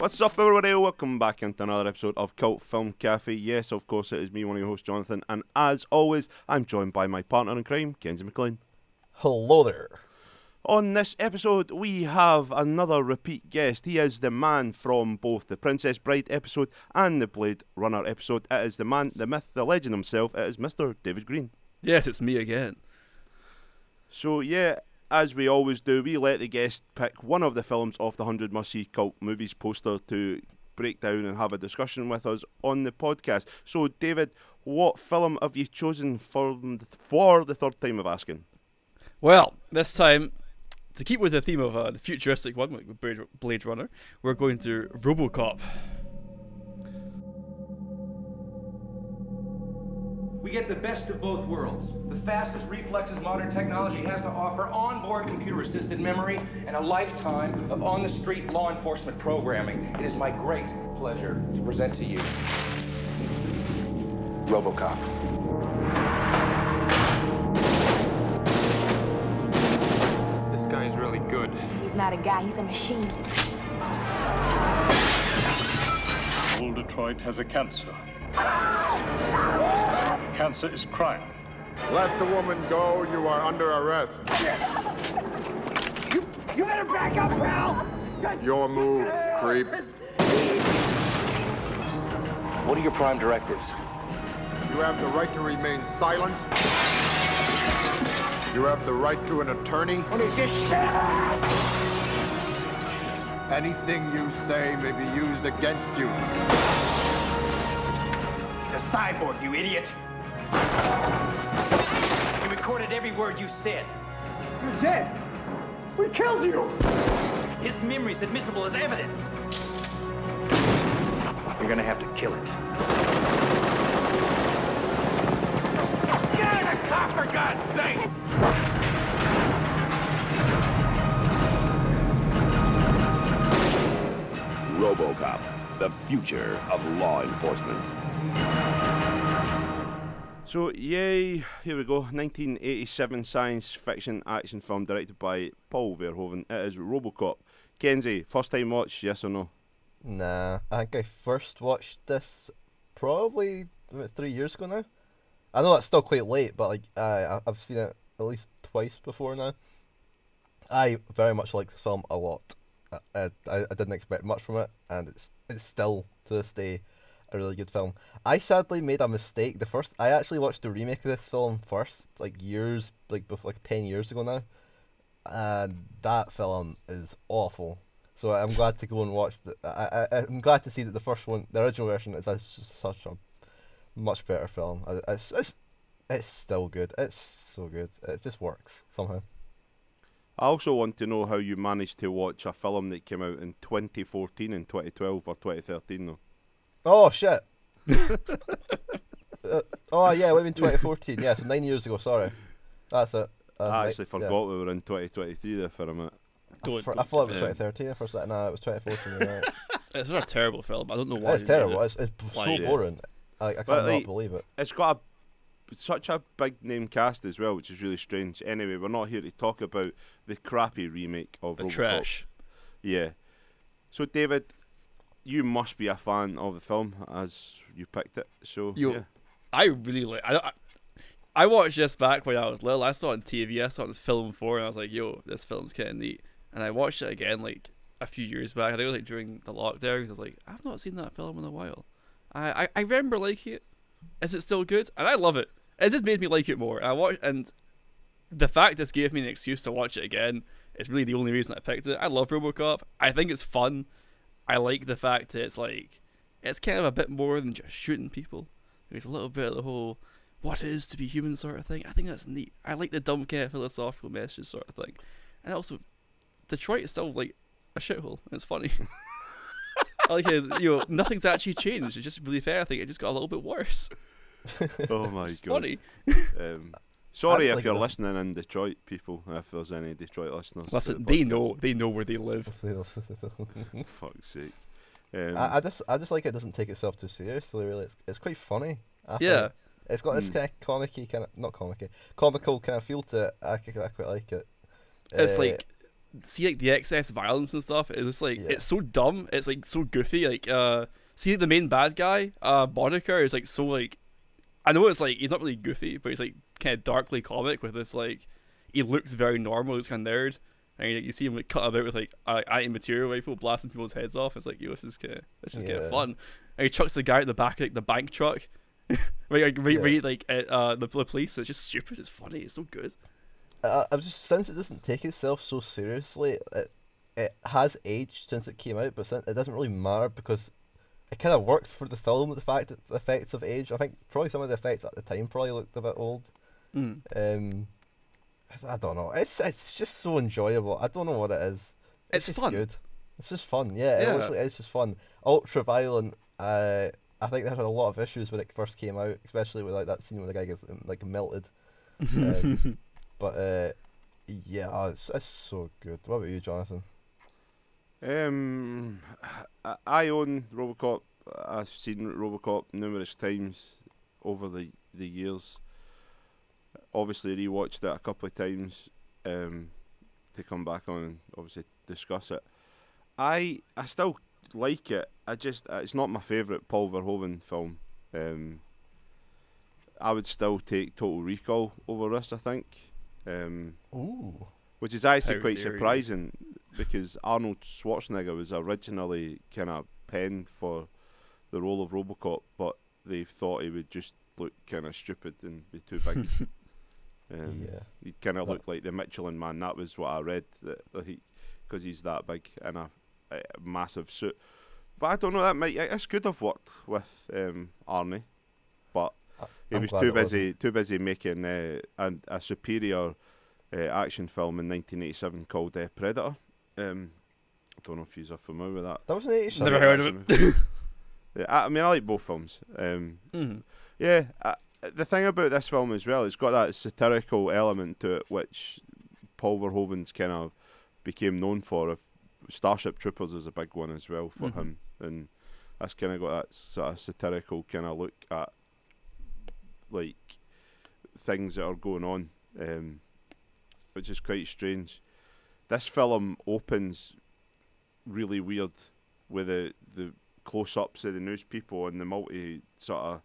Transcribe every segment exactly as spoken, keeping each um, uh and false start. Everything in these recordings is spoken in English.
What's up, everybody? Welcome back into another episode of Cult Film Cafe. Yes, of course, it is me, one of your hosts, Jonathan, and as always, I'm joined by my partner in crime, Kenzie McLean. Hello there. On this episode, we have another repeat guest. He is the man from both the Princess Bride episode and the Blade Runner episode. It is the man, the myth, the legend himself. It is Mister David Green. Yes, it's me again. So, yeah, as we always do, we let the guest pick one of the films off the one hundred Must See Cult Movies poster to break down and have a discussion with us on the podcast. So, David, what film have you chosen for, for the third time of asking? Well, this time, to keep with the theme of uh, the futuristic one, like Blade, Blade Runner, we're going to RoboCop. We get the best of both worlds. The fastest reflexes modern technology has to offer, onboard computer-assisted memory, and a lifetime of on-the-street law enforcement programming. It is my great pleasure to present to you RoboCop. This guy is really good. He's not a guy, he's a machine. All Detroit has a cancer. Cancer is crime. Let the woman go. You are under arrest. You, you better back up, pal! Your move, creep. What are your prime directives? You have the right to remain silent. You have the right to an attorney. What is this shit? Anything you say may be used against you. He's a cyborg, you idiot! He recorded every word you said. You're dead. We killed you. His memory's admissible as evidence. You're gonna have to kill it. Get in the car, for God's sake! RoboCop, the future of law enforcement. So, yay, here we go. nineteen eighty-seven science fiction action film directed by Paul Verhoeven. It is RoboCop. Kenzie, first time watch, yes or no? Nah, I think I first watched this probably about three years ago now. I know that's still quite late, but like I I've seen it at least twice before now. I very much like this film a lot. I, I, I didn't expect much from it, and it's it's still to this day a really good film. I sadly made a mistake. The first I actually watched the remake of this film first, like years, like before, like ten years ago now, and that film is awful. So I'm glad to go and watch the. I I I'm glad to see that the first one, the original version, is just such a much better film. It's it's it's still good. It's so good. It just works somehow. I also want to know how you managed to watch a film that came out in twenty fourteen and twenty twelve or twenty thirteen, though. Oh, shit. uh, oh, yeah, we mean twenty fourteen. Yeah, so nine years ago, sorry. That's it. Uh, I actually ni- forgot yeah. we were in twenty twenty-three there for a minute. Don't, I, for, don't I thought it was say twenty thirteen. For a second, no, it was twenty fourteen. You're right. It's not a terrible film. I don't know why. It's they made terrible. it. It's, it's Why so you did. boring. I, I But, cannot like, believe it. It's got a, such a big name cast as well, which is really strange. Anyway, we're not here to talk about the crappy remake of The RoboCop. trash. Yeah. So, David, you must be a fan of the film as you picked it. So, You- yeah. I really like. I, I I watched this back when I was little. I saw it on T V. I saw it on Film Four, and I was like, "Yo, this film's kind of neat." And I watched it again like a few years back. I think it was like during the lockdown. 'Cause I was like, "I've not seen that film in a while." I, I I remember liking it. Is it still good? And I love it. It just made me like it more. I watched, and the fact this gave me an excuse to watch it again is really the only reason I picked it. I love RoboCop. I think it's fun. I like the fact that it's like it's kind of a bit more than just shooting people. There's a little bit of the whole what it is to be human sort of thing. I think that's neat. I like the dumb kind of philosophical message sort of thing. And also, Detroit is still like a shithole. It's funny. I like it, you know, nothing's actually changed. It's just really fair. I think it just got a little bit worse. Oh, my It's God. funny. Um, sorry I if like you're it. listening in Detroit, people, if there's any Detroit listeners. to Listen, the they podcast. know. They know where they live. Fuck's sake. Um, I, I just I just like it doesn't take itself too seriously. Really, it's, it's quite funny. I Yeah. think. It's got this Mm. kind of comic-y kind of not comic-y, comical kind of feel to it. I, I quite like it. It's Uh, like see like the excess violence and stuff. It's just like Yeah. it's so dumb. It's like so goofy. Like uh, see the main bad guy, uh, Boddicker is like so like, I know it's like he's not really goofy, but he's like kind of darkly comic with this like, he looks very normal. He's kind of nerd, and you, you see him like cut about with like uh, anti-material rifle blasting people's heads off. It's like yo, this is kind of this is kind Yeah. of fun. And he chucks the guy at the back of like, the bank truck. right, like, right, Yeah. right, like at, uh, the, the police. It's just stupid. It's funny. It's so good. I, I've just since it doesn't take itself so seriously, it it has aged since it came out, but since, it doesn't really matter because it kind of works for the film. The fact that the effects of age, I think probably some of the effects at the time probably looked a bit old. Mm. Um, I don't know. It's it's just so enjoyable. I don't know what it is. It's just fun. Good. It's just fun. Yeah, Yeah. it literally is just fun. Ultra violent. Uh, I think they had a lot of issues when it first came out, especially with like that scene where the guy gets um, like melted. Um, but uh, yeah, oh, it's it's so good. What about you, Jonathan? Um, I, I own RoboCop. I've seen RoboCop numerous times over the the years. Obviously, rewatched it a couple of times um, to come back on and obviously discuss it. I I still like it. I just uh, it's not my favourite Paul Verhoeven film. Um, I would still take Total Recall over this. I think. Um, Ooh. Which is actually How quite dare you. surprising because Arnold Schwarzenegger was originally kind of penned for the role of RoboCop, but they thought he would just look kind of stupid and be too big. um, Yeah. He kind of That- looked like the Michelin Man. That was what I read, that, that he, because he's that big in a, a massive suit. But I don't know. That might it's good. I've worked with um, Arnie, but he I'm was glad too it wasn't. busy too busy making uh, an, a superior uh, action film in nineteen eighty-seven called uh, Predator. Um, I don't know if you're familiar with that. That was an eighty-seven. Never heard of action it. movie. Yeah, I, I mean, I like both films. Um, Mhm. yeah, uh, the thing about this film as well, it's got that satirical element to it, which Paul Verhoeven's kind of became known for. If Starship Troopers is a big one as well for Mhm. him, and that's kind of got that sort of satirical kind of look at like things that are going on, um, which is quite strange. This film opens really weird with the the close-ups of the news people and the multi sort of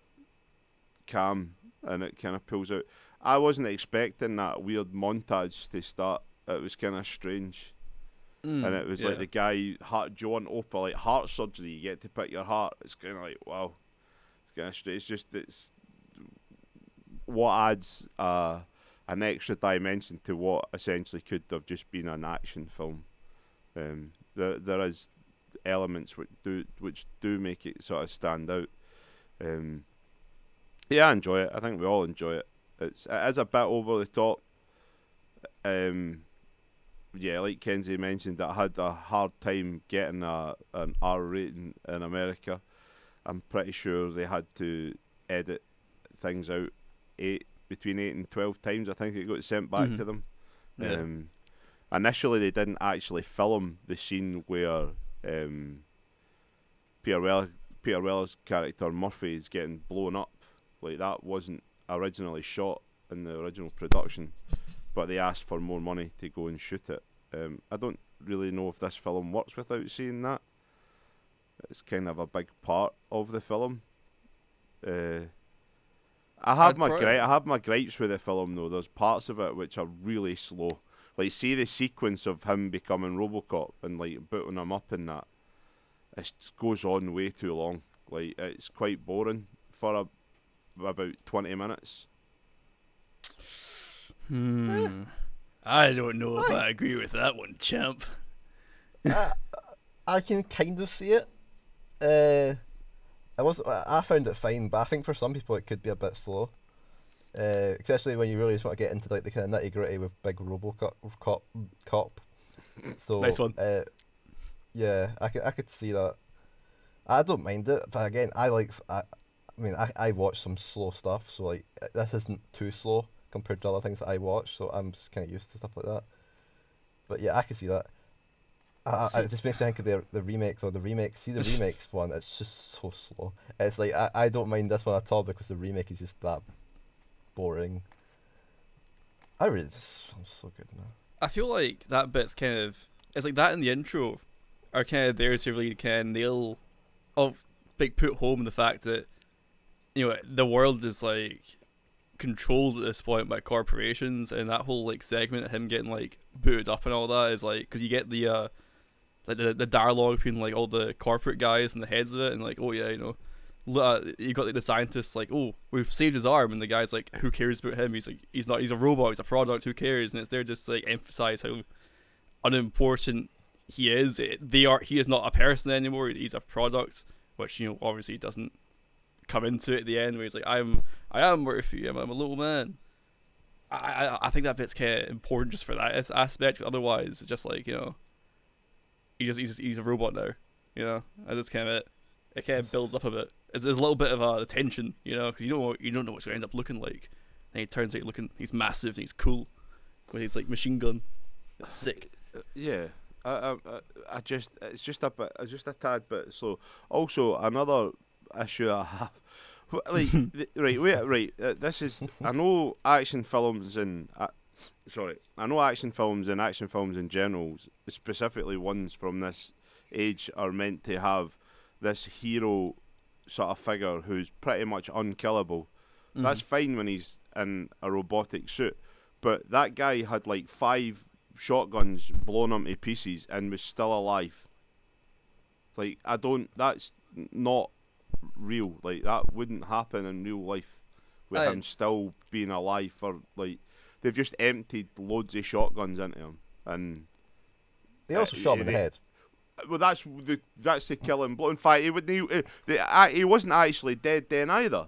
cam, and it kind of pulls out. I wasn't expecting that weird montage to start. It was kind of strange. Mm, And it was yeah. like the guy, heart, John Opa, like heart surgery, you get to pick your heart. It's kind of like, wow. It's kind of strange. It's just, it's what adds uh, an extra dimension to what essentially could have just been an action film. Um, there, there is elements which do, which do make it sort of stand out. Um, yeah, I enjoy it. I think we all enjoy it. It's, it is a bit over the top. Um, yeah, like Kenzie mentioned, I had a hard time getting a an R rating in America. I'm pretty sure they had to edit things out eight between eight and twelve times. I think it got sent back Mhm. to them. Yeah. Um, initially, they didn't actually film the scene where um, Peter Weller, Peter Weller's character Murphy is getting blown up. Like that wasn't originally shot in the original production, but they asked for more money to go and shoot it. Um, I don't really know if this film works without seeing that. It's kind of a big part of the film. Uh, I have I'd my pro- gri- I have my gripes with the film though. There's parts of it which are really slow. Like see the sequence of him becoming RoboCop and like booting him up in that. It goes on way too long. Like it's quite boring for a, about twenty minutes. Hmm. I don't know if I agree with that one, champ. I, I can kind of see it. Uh, I was I found it fine, but I think for some people it could be a bit slow. Uh, especially when you really just want to get into like the kind of nitty gritty with big RoboCop cop cop. So Nice one. Uh, yeah, I could I could see that. I don't mind it, but again, I like I, I mean I I watch some slow stuff, so like this isn't too slow compared to other things that I watch, so I'm just kind of used to stuff like that. But yeah, I can see that. I, I, See- it just makes me think of the the remakes or the remake. See the remakes one, it's just so slow. It's like I, I don't mind this one at all because the remake is just that boring. I really this film's so good, man. I feel like that bit's kind of it's like that in the intro are kind of there to really kind of nail, oh, like put home the fact that you know the world is like controlled at this point by corporations, and that whole like segment of him getting like booted up and all that is like because you get the uh like the the dialogue between like all the corporate guys and the heads of it, and like oh yeah you know. Uh, you got like the scientists like, oh, we've saved his arm, and the guy's like, who cares about him? He's like, he's not, he's a robot, he's a product, who cares? And it's there just to, like emphasize how unimportant he is. It, they are, he is not a person anymore. He's a product, which you know obviously doesn't come into it at the end where he's like, I'm, I am Murphy, I'm, I'm a little man. I, I, I think that bit's kind of important just for that as- aspect. Otherwise, it's just like you know, he just he's just, he's a robot now. You know, and that's kind of it. It kind of builds up a bit. There's a little bit of uh, tension, you know, because you don't know, you don't know what's going to end up looking like. And he turns out looking, he's massive, and he's cool, with his like machine gun. It's sick. Yeah, I, I, I just, it's just a bit, it's just a tad bit slow. Also, another issue I have, like, th- right, wait, right. Uh, this is, I know action films and, uh, sorry, I know action films and action films in general, specifically ones from this age, are meant to have this hero sort of figure who's pretty much unkillable. Mm-hmm. That's fine when he's in a robotic suit, but that guy had like five shotguns blown him to pieces and was still alive. Like, I don't, that's not real. Like, that wouldn't happen in real life with I, him still being alive. For like, they've just emptied loads of shotguns into him, and they also uh, shot him in they, the head. Well, that's the that's the killing blow. In fact, he would he, he, he wasn't actually dead then either.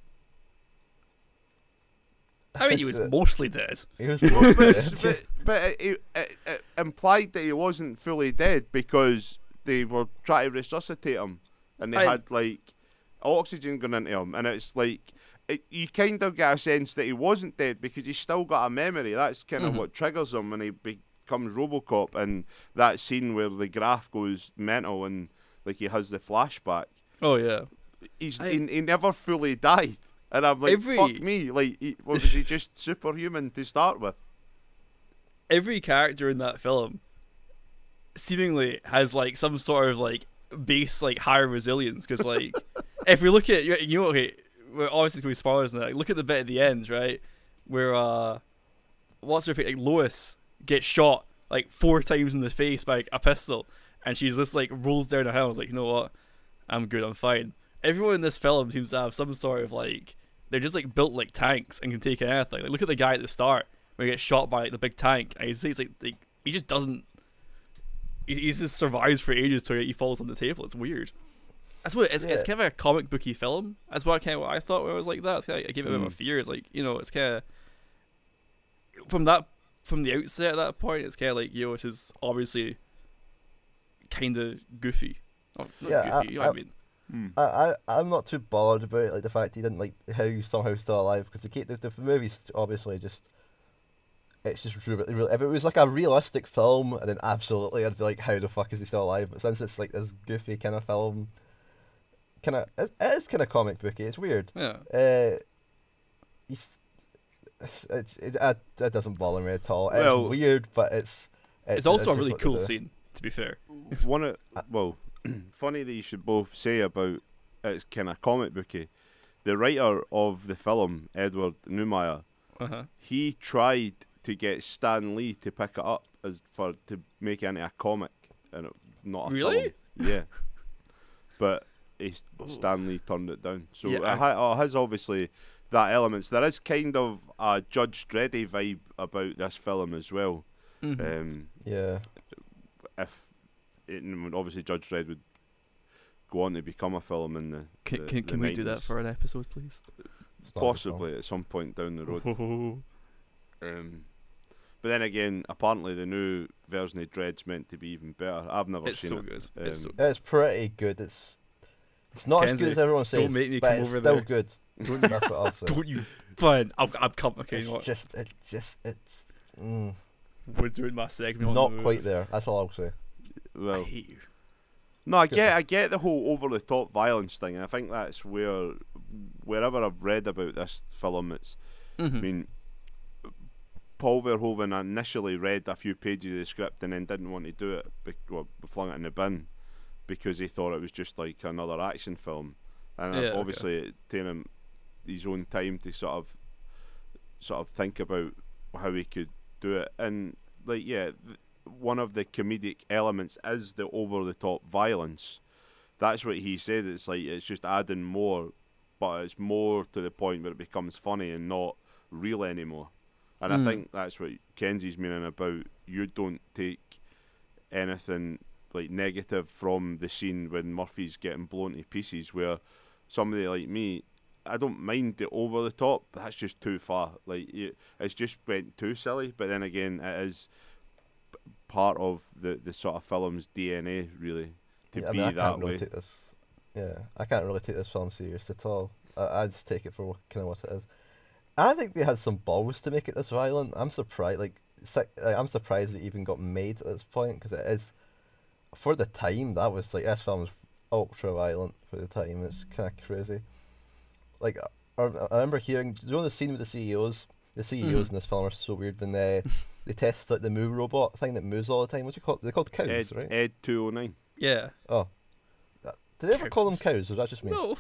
I mean, he was mostly dead. He was but, but, but it, it, it, it implied that he wasn't fully dead because they were trying to resuscitate him, and they I, had like oxygen going into him, and it's like it, you kind of get a sense that he wasn't dead because he's still got a memory. That's kind of mm-hmm. what triggers him when he be, comes RoboCop, and that scene where the graph goes mental and like he has the flashback. Oh yeah, he's I, he, he never fully died, and I'm like, every, fuck me, like he, was he just superhuman to start with? Every character in that film seemingly has like some sort of like base like higher resilience because like if we look at you know okay we're obviously going to be spoilers now. Like, look at the bit at the end right where uh what's her face like Lois gets shot like four times in the face by like, a pistol, and she's just like rolls down a hill. I was like, you know what, I'm good, I'm fine. Everyone in this film seems to have some sort of like they're just like built like tanks and can take anything. Like look at the guy at the start where he gets shot by like the big tank, and he's, he's like, like he just doesn't he, he just survives for ages till he falls on the table. It's weird. That's what it's. Yeah. It's kind of a comic booky film. That's what kind of what I thought when I was like that. It's kind of, I gave it a bit of a fear. It's like you know, it's kind of from that from the outset at that point. It's kind of like you know, it is obviously kind of goofy. Oh, not yeah, goofy. I, You know I, what I mean? I, I I'm not too bothered about it, like the fact he didn't like how he's somehow still alive because the, the the movie's obviously just. It's just really, really, if it was like a realistic film, then absolutely I'd be like, how the fuck is he still alive? But since it's like this goofy kind of film, kind of it, it is kind of comic booky. It's weird. Yeah. Uh, he's, it's, it's, it, it, it doesn't bother me at all. Well, it's weird, but it's. It's, it's also it's a really what cool scene, to be fair. One of well, funny that you should both say about it's kind of comic booky. The writer of the film, Edward Neumeier, uh-huh. he tried to get Stan Lee to pick it up as for to make it into a comic and it, not a really? film. Yeah, but he, Stan Lee turned it down. So yeah, it, I... ha, it has obviously that elements. There is kind of a Judge Dreddy vibe about this film as well. Mm-hmm. Um, yeah. If it, obviously Judge Dredd would go on to become a film in the can the, can, the can we do that for an episode, please? Possibly at some point down the road. um, but then again, apparently the new version of Dredd's meant to be even better. I've never it's seen so it. Good. Um, it's so good. It's pretty good. It's it's not Kenzie, as good as everyone says, don't make me but come it's over still there. good. Don't, That's what I'll say. Don't you? Fine, I'm I'm coming. Okay, It's you know what? just it's just it's mm, We're doing my segment. on not the quite move. there. That's all I'll say. I Well, hate you. no, I get I get the whole over the top violence thing. I think that's where wherever I've read about this film, it's. Mm-hmm. I mean, Paul Verhoeven initially read a few pages of the script and then didn't want to do it, be- well, flung it in the bin because he thought it was just like another action film, and Yeah, obviously it taken him his own time to sort of sort of think about how he could do it. And like, yeah, th- one of the comedic elements is the over the top violence. That's what he said. It's like it's just adding more, but it's more to the point where it becomes funny and not real anymore. And Mm. I think that's what Kenzie's meaning about you don't take anything like negative from the scene when Murphy's getting blown to pieces, where somebody like me, I don't mind the over the top, but that's just too far. Like you, it's just went too silly. But then again, it is p- part of the, the sort of film's D N A, really, to Yeah, I be mean, I that can't really way. take this. Yeah, I can't really take this film serious at all. I, I just take it for kind of what it is. I think they had some balls to make it this violent. I'm surprised. Like, si- like, I'm surprised it even got made at this point, because it is, for the time, that was like, this film was ultra violent for the time. It's kind of crazy. Like, I, I remember hearing, do you know the scene with the C E Os? The C E Os Mhm. in this film are so weird when they they test like the moo robot thing that moos all the time. What's it called? They're called cows, Ed, right? Ed two oh nine. Yeah. Oh, That- did they ever call them Cows. cows? Or was that just me? No.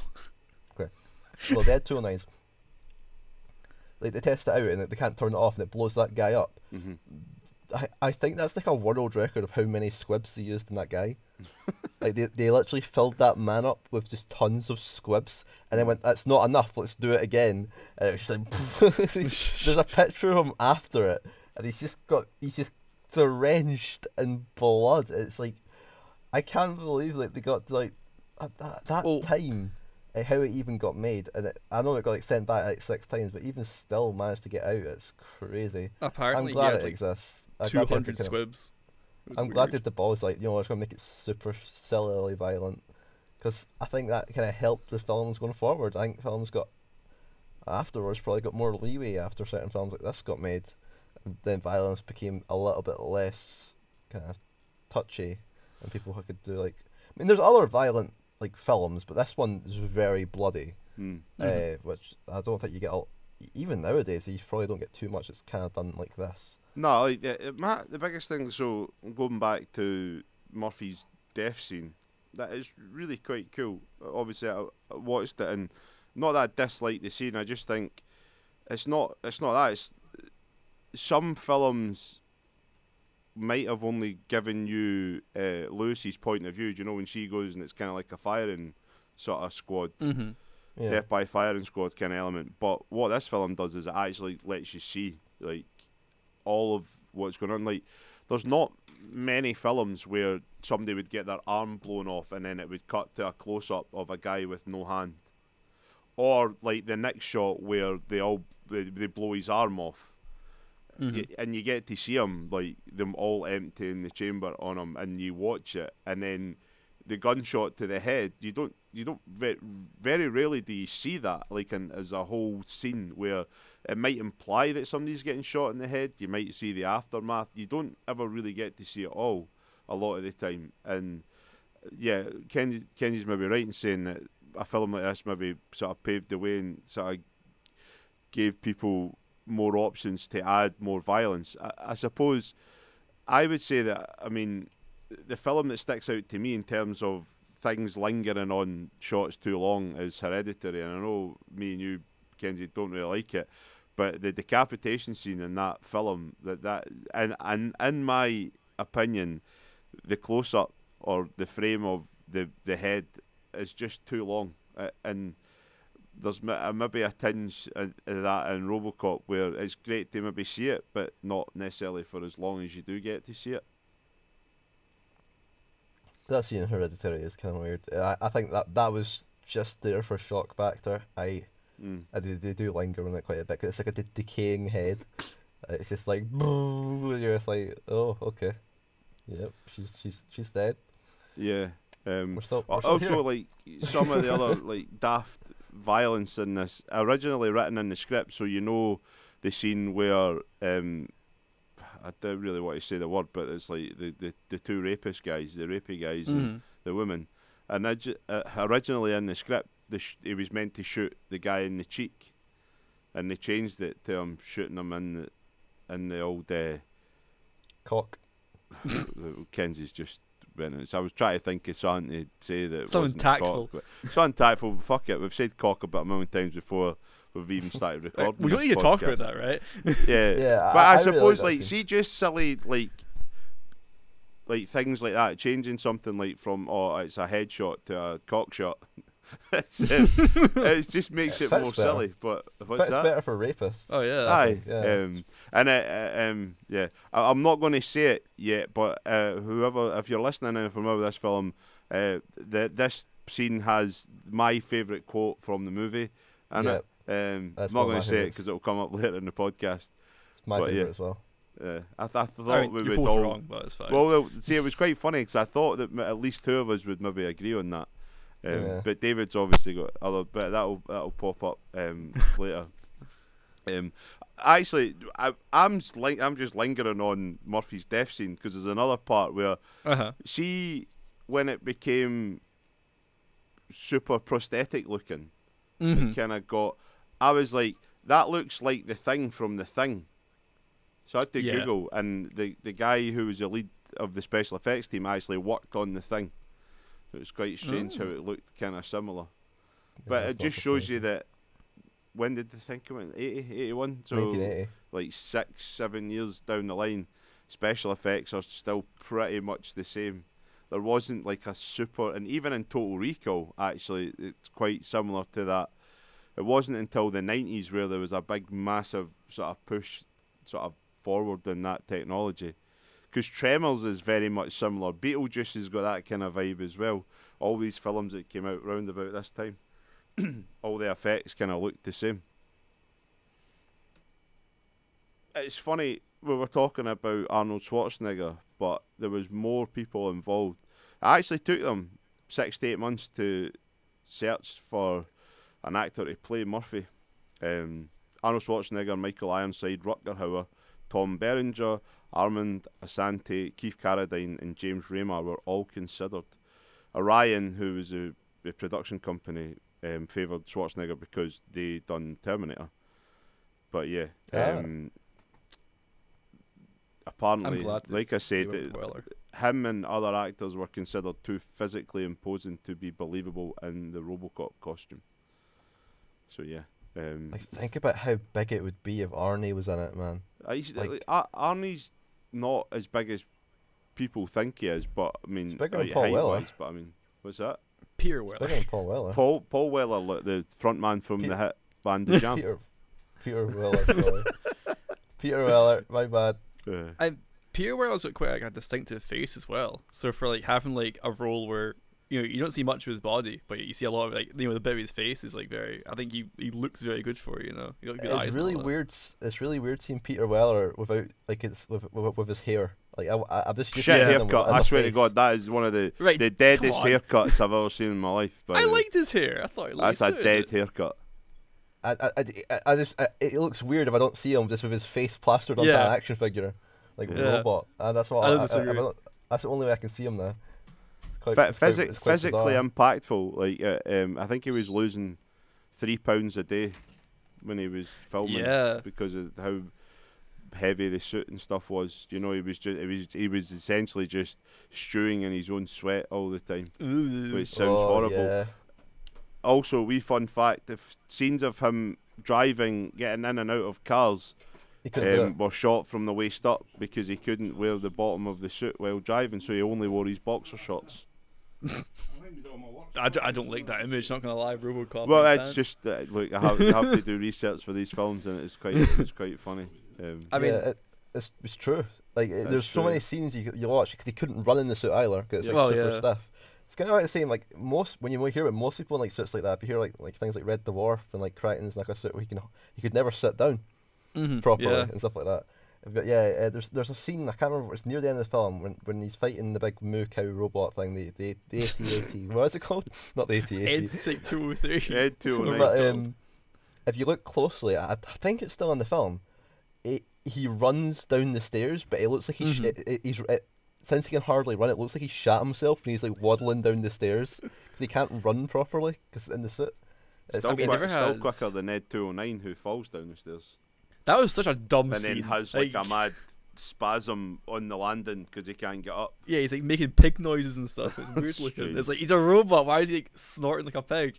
Well, they had two oh nines. Like, they test it out and they can't turn it off and it blows that guy up. Mm-hmm. I, I think that's like a world record of how many squibs they used in that guy. Like, they, they literally filled that man up with just tons of squibs and then went, that's not enough, let's do it again. And it was just like, there's a picture of him after it and he's just got, he's just drenched in blood. It's like, I can't believe like they got to, like, at that, that Well- time, uh, how it even got made. And it, I know it got like sent back like six times, but even still managed to get out. It's crazy. Apparently, I'm glad he it had like exists. I'm two glad they had hundred to kind of- squibs. It was I'm glad weird. that the balls like, you know, it's gonna make it super sillily violent, because I think that kind of helped with films going forward. I think films got afterwards probably got more leeway after certain films like this got made, and then violence became a little bit less kind of touchy, and people could do like, I mean, there's other violent like films, but this one is very bloody, Mm. Mhm. uh, which I don't think you get. All, even nowadays, you probably don't get too much that's kind of done like this. No, like the, it- my, the biggest thing. So going back to Murphy's death scene, that is really quite cool. Obviously, I, I watched it, and not that I dislike the scene. I just think it's not. It's not that. It's some films might have only given you uh, Lewis's point of view. Do you know when she goes and it's kind of like a firing sort of squad, Mm-hmm. Yeah. death by firing squad kind of element. But what this film does is it actually lets you see like all of what's going on. Like, there's not many films where somebody would get their arm blown off and then it would cut to a close up of a guy with no hand, or like the next shot where they all they, they blow his arm off. Mhm. Y- and you get to see him, like them all empty in the chamber on him, and you watch it, and then the gunshot to the head. You don't, you don't ve- very rarely do you see that, like in, as a whole scene where it might imply that somebody's getting shot in the head. You might see the aftermath. You don't ever really get to see it all a lot of the time. And yeah, Ken, Kenny's maybe right in saying that a film like this maybe sort of paved the way and sort of gave people more options to add more violence. I, I suppose I would say that, I mean, the film that sticks out to me in terms of things lingering on shots too long is Hereditary, and I know me and you, Kenzie, don't really like it, but the decapitation scene in that film, that that and and in my opinion, the close up or the frame of the the head is just too long, uh, and there's m- uh, maybe a tinge of of that in RoboCop where it's great to maybe see it, but not necessarily for as long as you do get to see it. That scene in Hereditary is kind of weird. I, I think that that was just there for shock factor. I, Mm. I do, they do linger on it quite a bit 'cause it's like a de- decaying head. It's just like, and you're just like, oh, okay, yep, she's she's she's dead. Yeah. Um, We're still, we're Al- still also, here. like some of the other like daft violence in this, originally written in the script, so you know the scene where um, I don't really want to say the word, but it's like the, the, the two rapist guys, the rapey guys, and Mhm. the woman. And origi- uh, originally in the script, the sh- he was meant to shoot the guy in the cheek, and they changed it to him shooting him in the in the old uh, Cock. Kenzie's just went in. So I was trying to think of something to say that it Something wasn't tactful. Cock, but something tactful. But fuck it, we've said cock about a million times before we've even started Right, recording. we don't this need to talk podcast. about that, right? Yeah, Yeah, but I- I, I really suppose like that like scene. see just silly like like things like that, changing something like from oh it's a headshot to a cock shot. it's, um, it just makes It it, fits more better. silly. But what's Fits that? better for rapists. Oh yeah. Aye, yeah. um, and uh, uh, um, yeah, I, I'm not going to say it yet, but uh, whoever, if you're listening and familiar with this film, uh, the, this scene has my favourite quote from the movie, and Yeah, it. Um, that's I'm not one of going my to say it favourites. because it'll come up later in the podcast. It's my But, favourite yeah. as well. Uh, I, th- I thought I mean, we you're would both all. wrong, but it's fine. Well, well, see, it was quite funny because I thought that m- at least two of us would maybe agree on that. Um, Yeah. But David's obviously got other, but that'll that'll pop up um, later. Um, actually, I, I'm s- lin- I'm just lingering on Murphy's death scene because there's another part where uh-huh. she, when it became super prosthetic looking, Mhm. kind of got. I was like, that looks like the Thing from the Thing. So I had to Yeah. Google, and the the guy who was the lead of the special effects team actually worked on the Thing. It was quite strange how it looked kind of similar. But that's it not just shows you surprising. that when did the Thing come in? eighty, eighty-one? So nineteen eighty. like six, seven years down the line, special effects are still pretty much the same. There wasn't like a super, and even in Total Recall, actually, it's quite similar to that. It wasn't until the nineties where there was a big, massive sort of push, sort of forward in that technology. Because Tremors is very much similar. Beetlejuice has got that kind of vibe as well. All these films that came out round about this time, all the effects kind of looked the same. It's funny, we were talking about Arnold Schwarzenegger, but there was more people involved. It actually took them six to eight months to search for an actor to play Murphy. Um, Arnold Schwarzenegger, Michael Ironside, Rutger Hauer, Tom Berenger, Armand Asante, Keith Carradine and James Remar were all considered. Orion, who was a, the production company, um, favoured Schwarzenegger because they done Terminator. But yeah, Ah. um, apparently, I'm glad that like I said, they went it- Weller. him and other actors were considered too physically imposing to be believable in the RoboCop costume. So yeah, um, Like, think about how big it would be if Arnie was in it, man. I used- like- like, Ar- Arnie's not as big as people think he is, but I mean, He's bigger than like, Paul Weller. height-wise, but I mean, what's that? Peter It's Weller. bigger than Paul Weller. Paul Paul Weller, like the front man from Pe- the hit band The Jam. Peter, Peter Weller, sorry. Peter Weller, my bad. Uh, And Peter Weller's got quite like a distinctive face as well. So for like having like a role where you know you don't see much of his body, but you see a lot of like you know the bit of his face is like very. I think he, he looks very good for it, you know. You got good eyes It's and all really that. weird. s- It's really weird seeing Peter Weller without like it's with with, with his hair. Like I, I I'm just used to shit seeing him haircut. as I a swear to face. God, that is one of the Right, the come deadest on. haircuts I've ever seen in my life. by I the way. liked his hair. I thought he looked That's a suited dead it. haircut. I, I, I, I just I, it looks weird if I don't see him just with his face plastered onto Yeah. an action figure, like a Yeah. robot. And that's what I I, don't I, I, disagree. don't- that's the only way I can see him now. It's quite, Phy- it's quite- physi- it's quite physically bizarre. impactful. Like uh, um, I think he was losing three pounds a day when he was filming. Yeah. Because of how heavy the suit and stuff was. You know, he was just he was he was essentially just stewing in his own sweat all the time, Ooh. which sounds Oh, horrible. yeah. Also, wee fun fact: the f- scenes of him driving, getting in and out of cars, He couldn't do um, it. were shot from the waist up because he couldn't wear the bottom of the suit while driving, so he only wore his boxer shorts. I, d- I don't like that image. Not gonna lie, RoboCop. Well, in it's pants. just uh, look, I have, I have to do research for these films, and it's quite it's quite funny. Um, I mean, yeah, it, it's it's true. Like it- That's there's so true. many scenes you you watch because he couldn't run in the suit either because it's like Well, super yeah. stiff. It's kind of like the same. Like most when you hear about most people in like suits like that, if you hear like like things like Red Dwarf and like Crichton's like a suit where he can he could never sit down mhm, properly yeah. and stuff like that. But yeah, uh, there's there's a scene I can't remember. It's near the end of the film when, when he's fighting the big moo cow robot thing. The the the A T A T. What is it called? Not the A T A T. It's like two oh three. Ed two oh nine. But um, if you look closely, I, I think it's still in the film. It, he runs down the stairs, but it looks like he's Mhm. it, it, he's it, since he can hardly run. It looks like he shat himself and he's like waddling down the stairs because he can't run properly because in the suit. It's, Still, I mean, quick, never still has- quicker than Ed two oh nine, who falls down the stairs. That was such a dumb and scene. then has like, a mad spasm on the landing because he can't get up. Yeah, he's like making pig noises and stuff. It's weird looking. Strange. It's like he's a robot. Why is he like snorting like a pig?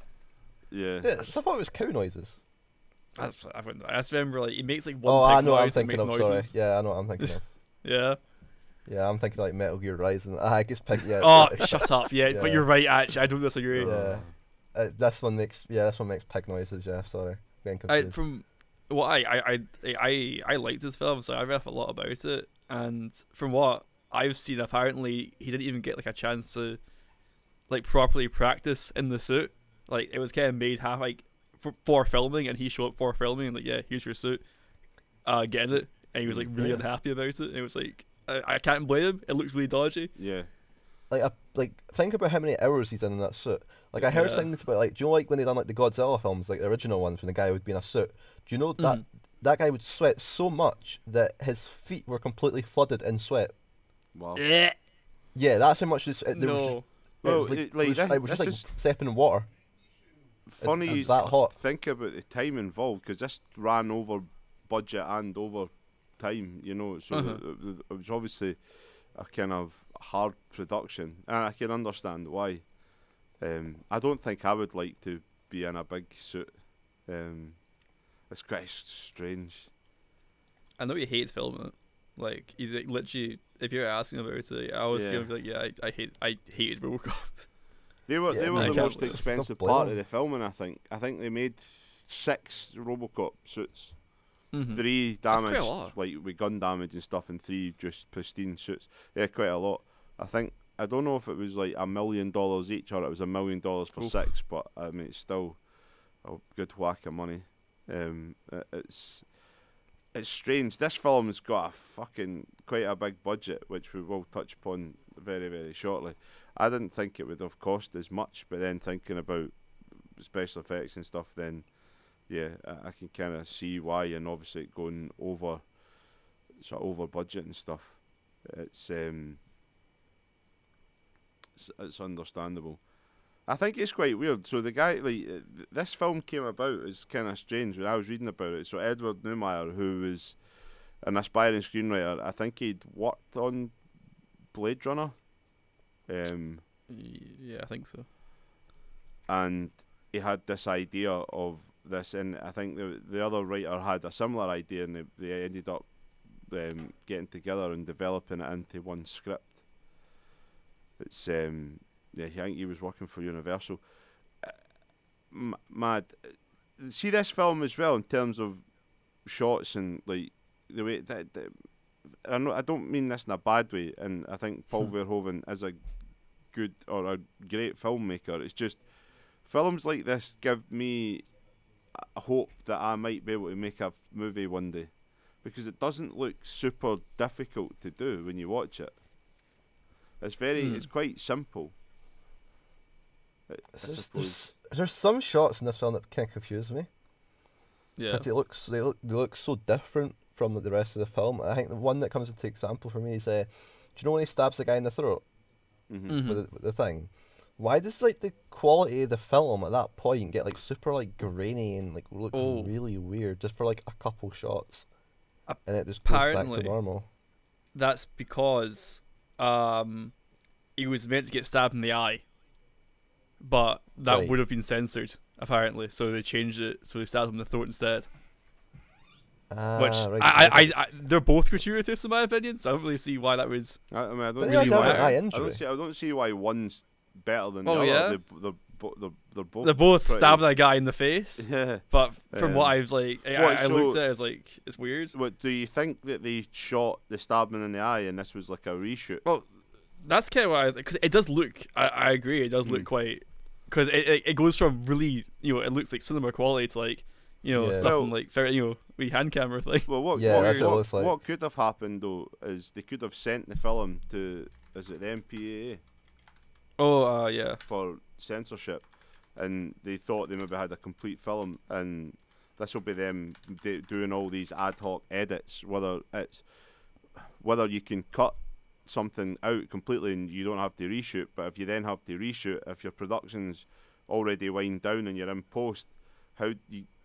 Yeah. Yeah, I thought it was cow noises. I, I, wouldn't- I just remember like he makes like one Oh, pig I know what I'm noise and thinking makes of. Sorry. noises. Yeah, I know what I'm thinking of. Yeah. Yeah, I'm thinking like Metal Gear Rising. Ah, I guess pig. Yeah. Oh, it's- shut up. Yeah, Yeah. but you're right. Actually, I don't disagree. Yeah. Uh, this one makes yeah, this one makes pig noises. Yeah, sorry, getting I, confused. from what I I, I I I liked this film, so I read a lot about it. And from what I've seen, apparently he didn't even get like a chance to like properly practice in the suit. Like it was kind of made half like for, for filming, and he showed up for filming, and like yeah, here's your suit, uh, getting it, and he was like really Yeah. unhappy about it. And it was like I, I can't blame him. It looks really dodgy. Yeah. like, I, like think about how many hours he's in, in that suit. Like I heard Yeah. things about like, do you know like when they done like the Godzilla films, like the original ones, when the guy would be in a suit? Do you know that Mhm. that guy would sweat so much that his feet were completely flooded in sweat? Wow. Eh, Yeah, that's how much this. It, there was just, no. it Well, was like, it- like, it was, this- it was just this like is- stepping in water. Funny it's you that hot. think about the time involved because this ran over budget and over time, you know. So Uh-huh. it, it was obviously a kind of hard production, and I can understand why. Um, I don't think I would like to be in a big suit. Um, it's quite s- strange. I know he hates filming it. Like he's like literally, if you're asking about it, I was Yeah. gonna be like, yeah, I, I hate, I hated RoboCop. They were Yeah, they were I the can't most believe- expensive Don't blame part them. of the filming. I think. I think they made six RoboCop suits. Mhm. Three That's quite a damaged, lot. like with gun damage and stuff, and three just pristine suits. Yeah, quite a lot. I think I don't know if it was like a million dollars each or it was a million dollars for Oof. six, but I mean it's still a good whack of money. Um, it- it's it's strange. This film's got a fucking quite a big budget, which we will touch upon very very shortly. I didn't think it would have cost as much, but then thinking about special effects and stuff, then. Yeah, I, I can kind of see why, and obviously it going over, sort of over budget and stuff. It's um, it's, it's understandable. I think it's quite weird. So the guy, like, uh, th- this film came about is kind of strange when I was reading about it. So Edward Neumeier, who was an aspiring screenwriter, I think he'd worked on Blade Runner, um, Yeah, I think so. and he had this idea of this, and I think the the other writer had a similar idea, and they, they ended up um, getting together and developing it into one script. It's um, yeah, I think he was working for Universal. Uh, m- mad. See this film as well in terms of shots and like the way that. that I know I don't mean this in a bad way, and I think Paul Verhoeven is a good or a great filmmaker. It's just films like this give me a hope that I might be able to make a f- movie one day, because it doesn't look super difficult to do when you watch it. It's very, Hmm. it's quite simple. I, I There's, suppose. there's, there's some shots in this film that kind of confuse me. Yeah. Because they look, s- they look, they look so different from the, the rest of the film. I think the one that comes into example for me is, uh, do you know when he stabs the guy in the throat Mhm. Mhm. with, the, with the thing? Why does like the quality of the film at that point get like super like grainy and like look Oh. really weird just for like a couple shots, Ap- and it just goes back apparently- to normal? That's because um, he was meant to get stabbed in the eye, but that Right. would have been censored apparently. So they changed it, so they stabbed him in the throat instead. Ah, Which right, I, okay. I, I, I, they're both gratuitous in my opinion. So I don't really see why that was. I, I mean, I don't But see they really are why. different eye I injury. don't see. I don't see why one's better than Oh, the other. yeah? They, they're, bo- they're, they're both. They're both pretty- stabbing a guy in the face, Yeah. but from what Um, I've like, I, what, I looked so- at it as like it's weird. What do you think that they shot the stabbing in the eye, and this was like a reshoot? Well, that's kind of why, because it does look. I, I agree, it does look Mm. quite. Because it, it it goes from really, you know, it looks like cinema quality to like, you know, Yeah. something Well- like very, you know, wee hand camera thing. Well, what Yeah, what, that's what it what, looks like. what could have happened though is they could have sent the film to is it the M P A A Oh, uh, yeah. for censorship, and they thought they maybe had a complete film, and this will be them d- doing all these ad hoc edits, whether it's whether you can cut something out completely and you don't have to reshoot, but if you then have to reshoot, if your production's already wind down and you're in post, how do you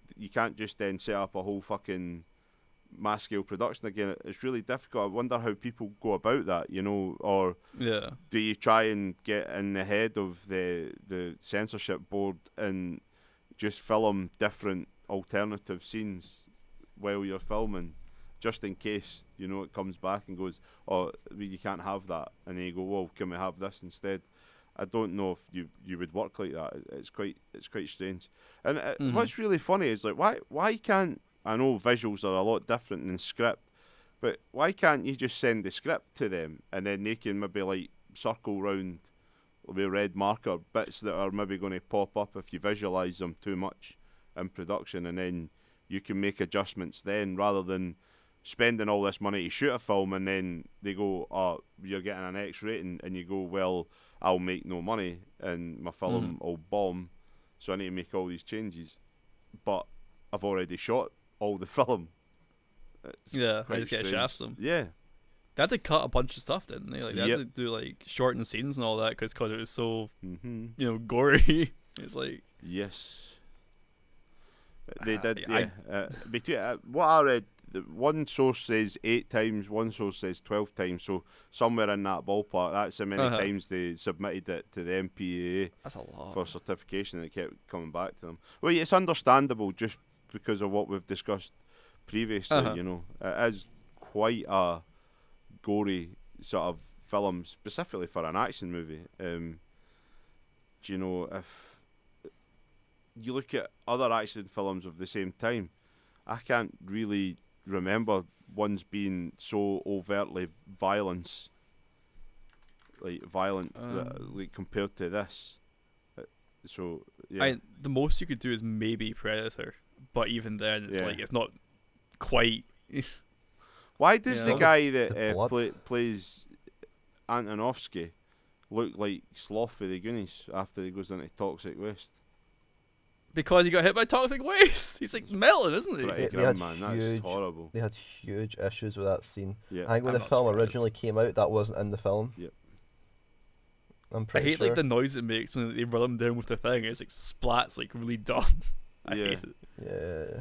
you can't just then set up a whole fucking mass scale production again. It's really difficult. I wonder how people go about that, you know, or Yeah. do you try and get in the head of the the censorship board and just film different alternative scenes while you're filming, just in case, you know, it comes back and goes, oh, well, you can't have that, and then you go, well, can we have this instead? I don't know if you, you would work like that. It- It's quite it's quite strange. And uh, Mhm. what's really funny is like why why can't I know visuals are a lot different than script, but why can't you just send the script to them and then they can maybe like circle round with red marker bits that are maybe going to pop up if you visualize them too much in production, and then you can make adjustments then, rather than spending all this money to shoot a film and then they go, oh, you're getting an X rating, and you go, well, I'll make no money and my film will bomb, so I need to make all these changes, but I've already shot all the film. It's Yeah, I quite just get strange. shafts them. Yeah, They had to cut a bunch of stuff, didn't they? Like they Yep. had to do like shortened scenes and all that because it was so mm-hmm. you know gory. It's like Yes. They Uh, did, I- yeah. Uh, between, uh, what I read, the one source says eight times, one source says twelve times, so somewhere in that ballpark. That's how many Uh-huh. times they submitted it to the M P A A that's a lot. for certification, and it kept coming back to them. Well, yeah, it's understandable just because of what we've discussed previously, Uh-huh. you know. It is quite a gory sort of film, specifically for an action movie. Um, do you know, if you look at other action films of the same time, I can't really remember ones being so overtly violence, like violent, that- Um. like compared to this. Uh, So yeah, I the most you could do is maybe Predator, but even then, it's Yeah. like it's not quite. why does Yeah. the guy that The uh, blood. play, plays Antonovsky look like Sloth of the Goonies after he goes into toxic waste? Because he got hit by toxic waste. He's like melting, isn't he? Pretty They- they grim, had man. That's huge- horrible. They had huge issues with that scene. Yeah. I think when I'm the not film surprised. originally came out, that wasn't in the film. Yep. I'm I pretty hate sure. like the noise it makes when they run him down with the thing. It's like splats, like really dumb. I Yeah. hate it. Yeah.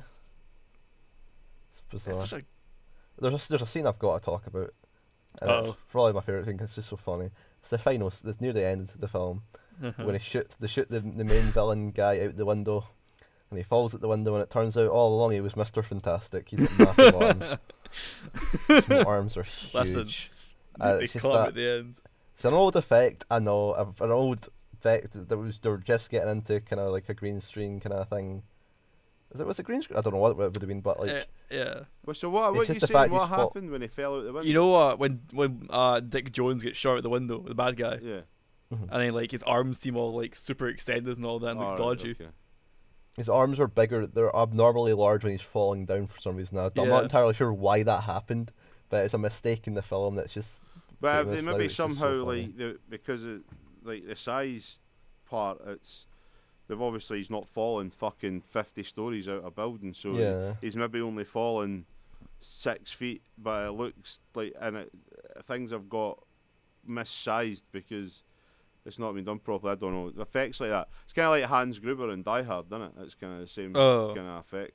It's bizarre. It's such a There's a, there's a scene I've got to talk about, and Uh-oh. it's probably my favorite thing. 'Cause it's just so funny. It's the final. s- It's near the end of the film when he shoots. They shoot the the main villain guy out the window, and he falls at the window, and it turns out all along he was Mister Fantastic. He's got massive arms. His arms are huge. Listen, Uh, they it's just caught him that- at the end. It's an old effect, I know. of- An old effect that was they were just getting into, kind of like a green screen kind of thing. Is it was it green screen? I don't know what it would have been, but like Uh, yeah. Well, so what? It's What just you the saying? fact What he's fought- happened when he fell out the window? You know what? When when uh Dick Jones gets shot out the window, the bad guy, Yeah. and then like his arms seem all like super extended and all that, and looks Alright, dodgy. okay. his arms are bigger. They're abnormally large when he's falling down for some reason. I- I'm Yeah. not entirely sure why that happened, but it's a mistake in the film that's just. But have famous they now, maybe it's just so somehow funny. like the because of like the size part, it's they've obviously he's not fallen fucking fifty stories out of a building, so Yeah. he's maybe only fallen six feet, but it looks like and it, things have got missized because it's not been done properly. I don't know, effects like that. It's kind of like Hans Gruber in Die Hard, isn't it? It's kind of the same Oh. kind of effect.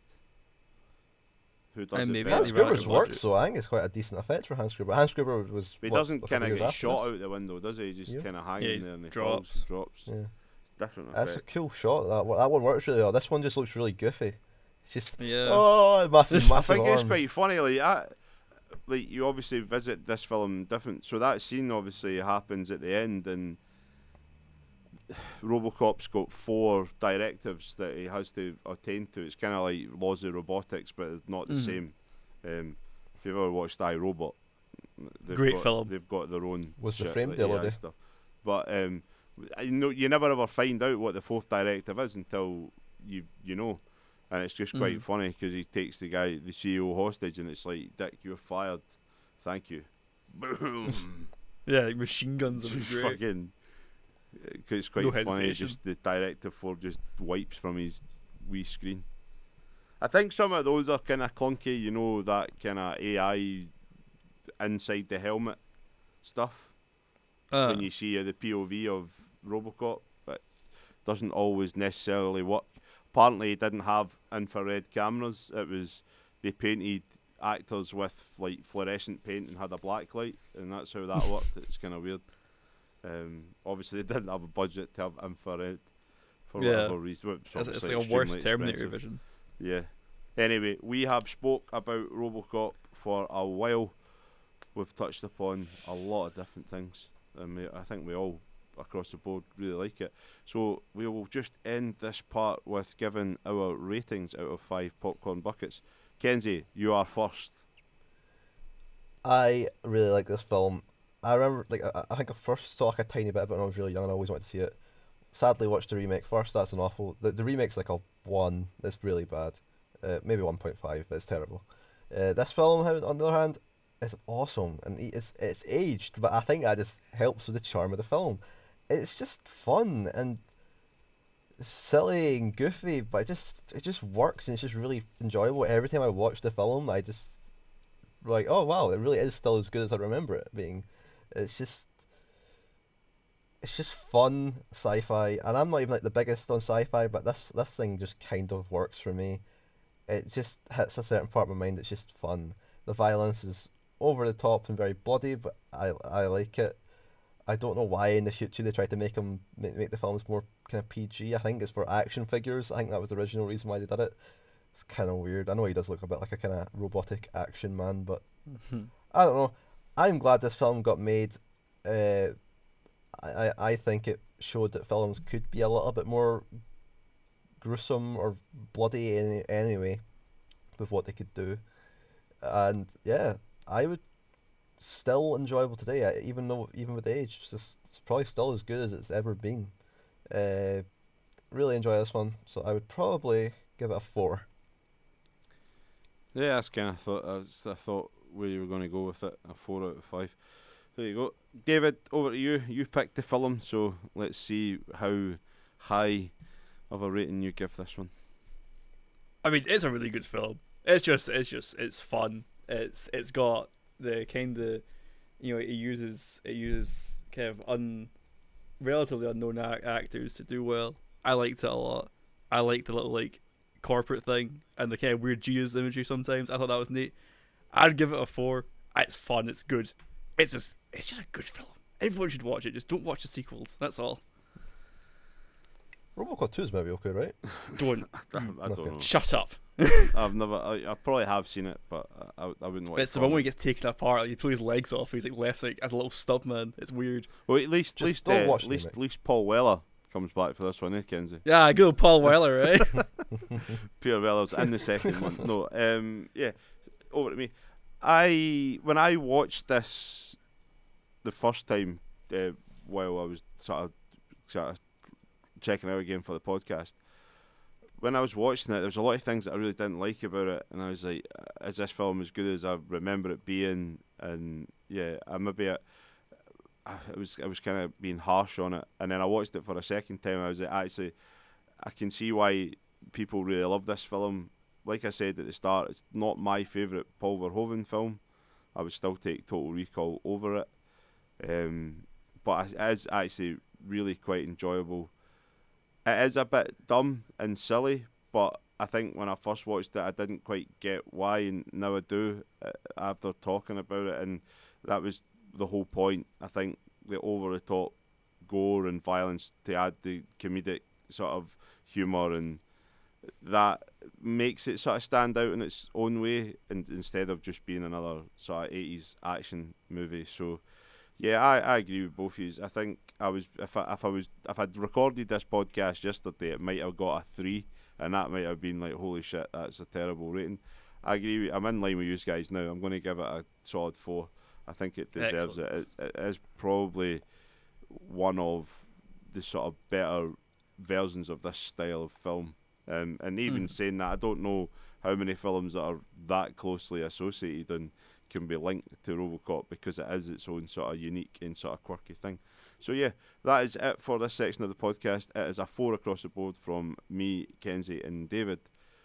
Who does And it maybe better? Hans they ran out Gruber's of work, budget. so I think it's quite a decent effect for Hans Gruber. Hans Gruber was. But he what, doesn't a couple kind of years get after shot this? out the window, does he? He's just Yeah. kind of hanging he's there and he drops. falls, drops. Yeah. It's different That's a effect. cool shot. That one, that one works really well. This one just looks really goofy. It's just Yeah. oh, massive, massive I think arms. it's quite funny. Like, I, like you obviously visit this film different. So that scene obviously happens at the end, and RoboCop's got four directives that he has to attain to. It's kind of like laws of robotics, but it's not the Mhm. same. Um, if you've ever watched iRobot, they've Great got, film. They've got their own. Was the shit, frame like the other A I day? stuff. But um, you know, you never ever find out what the fourth directive is until you you know. And it's just quite Mhm. funny because he takes the guy, the C E O, hostage, and it's like, Dick, you're fired. Thank you. Boom. Yeah, like machine guns. It was Just great. fucking. Cause it's quite No funny. hesitation. Just the directive for just wipes from his wee screen. I think some of those are kind of clunky. You know, that kind of A I inside the helmet stuff. Uh, When you see uh, the P O V of RoboCop, but doesn't always necessarily work. apparently he didn't have infrared cameras. It was they painted actors with like fluorescent paint and had a black light, and that's how that worked. It's kind of weird. Um, obviously, they didn't have a budget to have infrared for Yeah. whatever reason. It's, It's, it's obviously like a worse extremely Terminator expensive. vision. Yeah. Anyway, we have spoke about RoboCop for a while. We've touched upon a lot of different things, and we, I think we all across the board really like it. So we will just end this part with giving our ratings out of five popcorn buckets. Kenzie, you are first. I really like this film. I remember, like, I, I think I first saw like a tiny bit of it when I was really young, and I always wanted to see it. Sadly, watched the remake first. That's an awful. The the remake's like a one. It's really bad. Uh, maybe one point five, but it's terrible. Uh, this film, how- on the other hand, is awesome, and it's it's aged, but I think that just helps with the charm of the film. It's just fun and silly and goofy, but it just it just works, and it's just really enjoyable. Every time I watch the film, I just like, oh wow, it really is still as good as I remember it being. It's just it's just fun sci-fi, and I'm not even like the biggest on sci-fi, but this this thing just kind of works for me. It just hits a certain part of my mind that's just fun. The violence is over the top and very bloody, but I I like it. I don't know why in the future they tried to make them make, make the films more kind of P G. I think it's for action figures. I think that was the original reason why they did it. It's kind of weird. I know he does look a bit like a kind of robotic action man, but I don't know. I'm glad this film got made. Uh, I, I I think it showed that films could be a little bit more gruesome or bloody any, anyway with what they could do. And yeah, I would still enjoyable today, uh, even though even with age, it's, just, it's probably still as good as it's ever been. Uh, really enjoy this one, so I would probably give it a four. Yeah, that's kind of thought. That's, I thought where you were going to go with it. A four out of five. There you go, David. Over to you. You picked the film, so let's see how high of a rating you give this one. I mean, it's a really good film. It's just, it's just, it's fun. It's, it's got the kind of, you know, it uses, it uses kind of un, relatively unknown ac- actors to do well. I liked it a lot. I liked the little like corporate thing and the kind of weird Jesus imagery sometimes. I thought that was neat. I'd give it a four. It's fun. It's good. It's just, it's just a good film. Everyone should watch it. Just don't watch the sequels. That's all. RoboCop two is maybe okay, right? Don't. I, I don't Okay. know. Shut up. I've never. I, I probably have seen it, but I, I, I wouldn't want. It's to the one where he comment. gets taken apart. Like, he pulls his legs off. He's like left like as a little stub man. It's weird. Well, at least, at Just least, don't uh, watch at the least, remake. at least Paul Weller comes back for this one, eh, Kenzie? Yeah, good old Paul Weller, right? Pierre Weller's in the second one. No, um, yeah. Over to me. I when I watched this the first time, uh, while I was sort of sort of checking out again for the podcast. When I was watching it, there was a lot of things that I really didn't like about it, and I was like, "Is this film as good as I remember it being?" And yeah, I maybe I, I was I was kind of being harsh on it, and then I watched it for a second time. I was like, actually, I can see why people really love this film. Like I said at the start, it's not my favourite Paul Verhoeven film. I would still take Total Recall over it, um, but it is actually really quite enjoyable. It is a bit dumb and silly, but I think when I first watched it, I didn't quite get why, and now I do uh, after talking about it, and that was the whole point. I think the over-the-top gore and violence to add the comedic sort of humour, and that makes it sort of stand out in its own way, and instead of just being another sort of eighties action movie. So yeah, I, I agree with both of you. I think I was if I if I was if I'd recorded this podcast yesterday, it might have got a three, and that might have been like, holy shit, that's a terrible rating. I agree. With, I'm in line with you guys now. I'm going to give it a solid four. I think it deserves Excellent. it. it. It is probably one of the sort of better versions of this style of film. Um, and even Mm. saying that, I don't know how many films that are that closely associated and can be linked to RoboCop, because it is its own sort of unique and sort of quirky thing. So yeah, that is it for this section of the podcast. It is a four across the board from me, Kenzie, and David.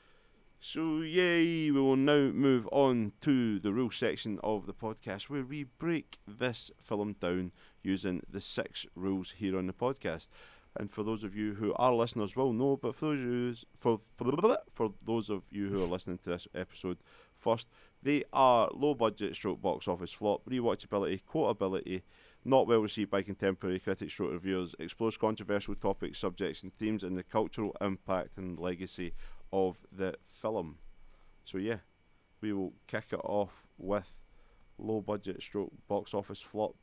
So yay, we will now move on to the rules section of the podcast, where we break this film down using the six rules here on the podcast. And for those of you who are listeners will know, but for those who's, for for for those of you who are listening to this episode first, they are low budget stroke box office flop, rewatchability, quotability, not well received by contemporary critics, stroke reviewers, explores controversial topics, subjects, and themes, and the cultural impact and legacy of the film. So yeah, we will kick it off with low budget stroke box office flop.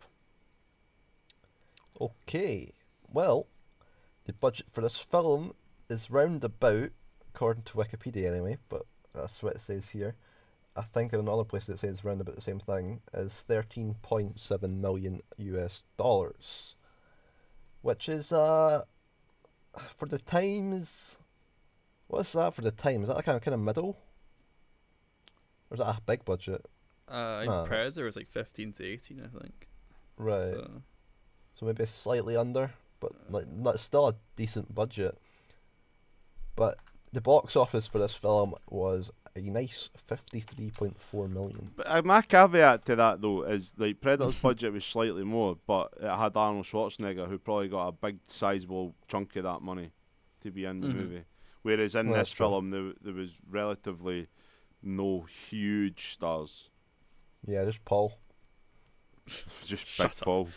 Okay, well, the budget for this film is round about, according to Wikipedia anyway, but that's what it says here. I think in another place it says round about the same thing, is thirteen point seven million U S dollars. Which is, uh, for the times, what's that for the time? Is that kind of, kind of middle? Or is that a big budget? Uh, I think Nah, Predator was like fifteen to eighteen, I think. Right. So, So maybe slightly under, but like not still a decent budget. But the box office for this film was a nice fifty-three point four million. But uh, my caveat to that though is like Predator's budget was slightly more, but it had Arnold Schwarzenegger, who probably got a big sizable chunk of that money to be in the Mhm. movie. Whereas in Well, this that's true. film there there was relatively no huge stars. Yeah, just Paul. Just Shut Big up. Paul.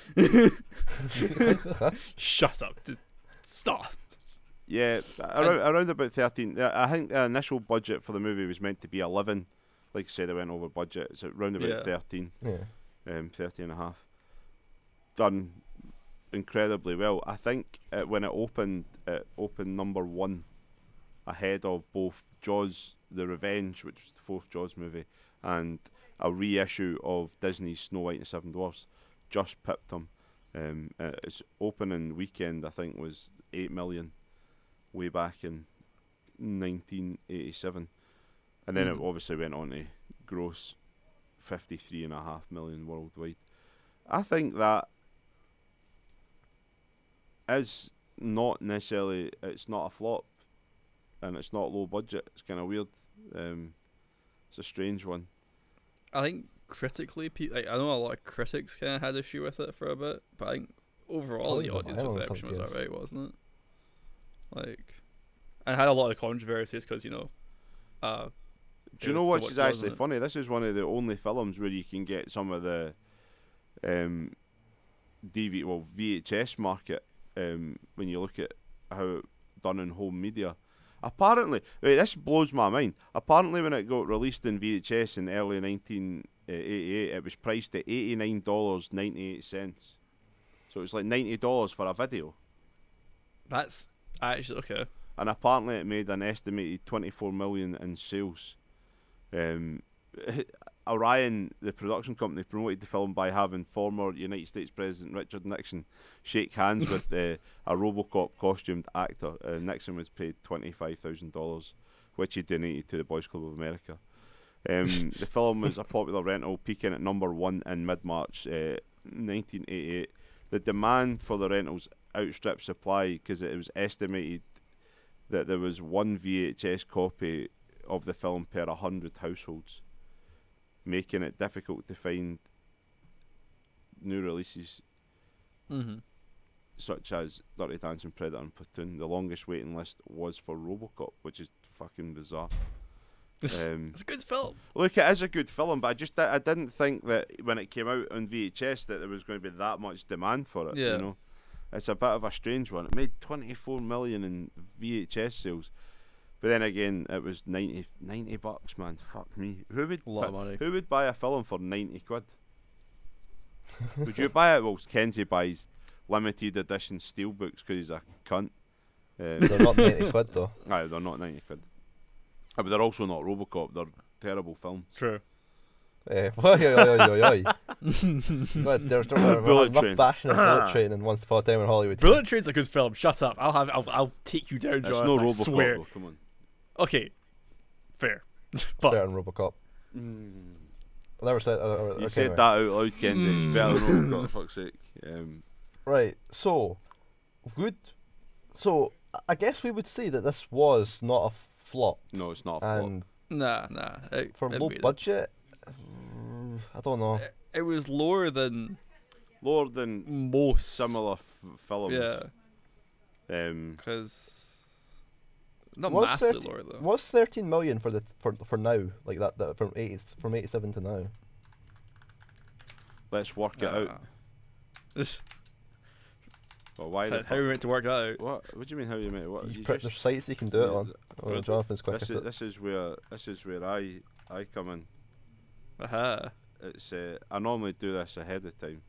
shut up. Just stop. Yeah, around, around about thirteen. uh, I think the initial budget for the movie was meant to be eleven. Like I said, it went over budget. It's around about Yeah. thirteen, Yeah. um, thirteen and a half. Done incredibly well. I think uh, when it opened, it opened number one, ahead of both Jaws: The Revenge, which was the fourth Jaws movie, and a reissue of Disney's Snow White and the Seven Dwarfs. Just pipped them. Um, uh, its opening weekend, I think, was eight million. Way back in nineteen eighty-seven, and then Mhm. it obviously went on to gross fifty-three and a half million worldwide. I think that is not necessarily, it's not a flop, and it's not low budget. It's kind of weird. Um, it's a strange one. I think critically, pe- like, I know a lot of critics kind of had issue with it for a bit, but I think overall Probably the the audience violence reception was of it, alright, wasn't it? Like, and it had a lot of controversies because you know. Uh, Do you it know was what so is much, actually wasn't it? funny? This is one of the only films where you can get some of the um, D V D, well, V H S market um, when you look at how it done in home media. Apparently, wait, this blows my mind. Apparently, when it got released in V H S in early nineteen eighty-eight, it was priced at eighty-nine dollars and ninety-eight cents. So it's like ninety dollars for a video. That's actually okay. And apparently it made an estimated twenty-four million in sales. Um, Orion, the production company, promoted the film by having former United States President Richard Nixon shake hands with uh, a RoboCop costumed actor. Uh, Nixon was paid twenty-five thousand dollars, which he donated to the Boys Club of America. Um, the film was a popular rental, peaking at number one in mid-March uh, nineteen eighty-eight. The demand for the rentals outstripped supply because it was estimated that there was one V H S copy of the film per one hundred households, making it difficult to find new releases Mm-hmm. such as Dirty Dancing, Predator and Platoon. The longest waiting list was for RoboCop, which is fucking bizarre. Um, It's a good film. Look, it is a good film, but I just I didn't think that when it came out on V H S that there was going to be that much demand for it. Yeah. You know, it's a bit of a strange one. It made twenty-four million in V H S sales, but then again, it was ninety, ninety bucks, man. Fuck me. Who would A lot of money. Who would buy a film for ninety quid? Would you buy it? Well, Kenzie buys limited edition steelbooks because he's a cunt. Um, They're not ninety quid though. aye, they're not ninety quid. Ah, but they're also not RoboCop. They're terrible films. True. Eh, oi, oi, oi, oi, oi. But there's Bullet enough Train. bashing of Bullet Train in Once Upon a Time in Hollywood. Bullet Train's a good film. Shut up. I'll have. I'll. I'll take you down, It's Jonathan. no I RoboCop swear. though. Come on. Okay. Fair. but Better than RoboCop. I never said. Uh, You okay, said anyway. that out loud, Kenzie. It's better than RoboCop. For fuck's sake. Um, Right. So, would so I guess we would say that this was not a flop, no, it's not a flop. and nah, nah. It, for it low made it. budget, mm, I don't know. It, it was lower than Lower than most similar f- films. Yeah. Um, Because not What's massively thirty lower though. What's thirteen million for the for for now? Like that, that from eighty from eighty seven to now. let's work it out. This, Well, why the how are we meant to work that out? What? What do you mean? How you mean? What? You You pr- just, there's sites you can do it yeah, on. th- Oh, What's- Jonathan's quick this at is it. this is where this is where I I come in. Aha. It's uh, I normally do this ahead of time.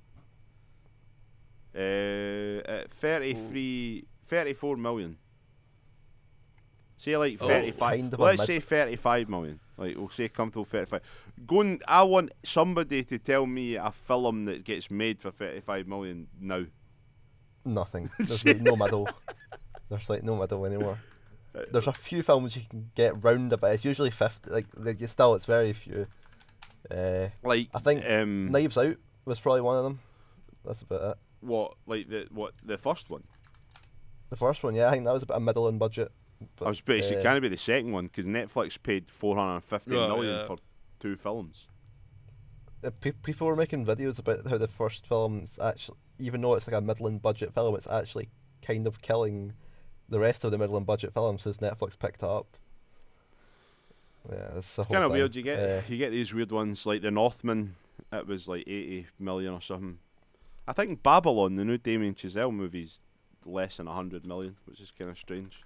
Uh, at thirty-three, thirty-four million. Say like Oh, thirty-five. kind of a Let's mid- say thirty-five million. Like we'll say comfortable thirty-five. Going, I want somebody to tell me a film that gets made for thirty-five million now. Nothing. There's like no middle. There's like no middle anymore. There's a few films you can get round about. It's usually fifty. Like, like you still, it's very few. Uh, Like I think um, Knives Out was probably one of them. That's about it. what like the what the first one. The first one, yeah, I think that was about a middle-in budget. But, I was basically uh, can't be the second one because Netflix paid four hundred and fifty Oh, million yeah. for two films. uh, pe- people were making videos about how the first film's actually, even though it's like a middling budget film, it's actually kind of killing the rest of the middling budget films since Netflix picked it up. Yeah, it's a whole Kind of thing. weird. You get Uh, you get these weird ones like The Northman. It was like eighty million or something. I think Babylon, the new Damien Chazelle movie's less than a hundred million, which is kind of strange.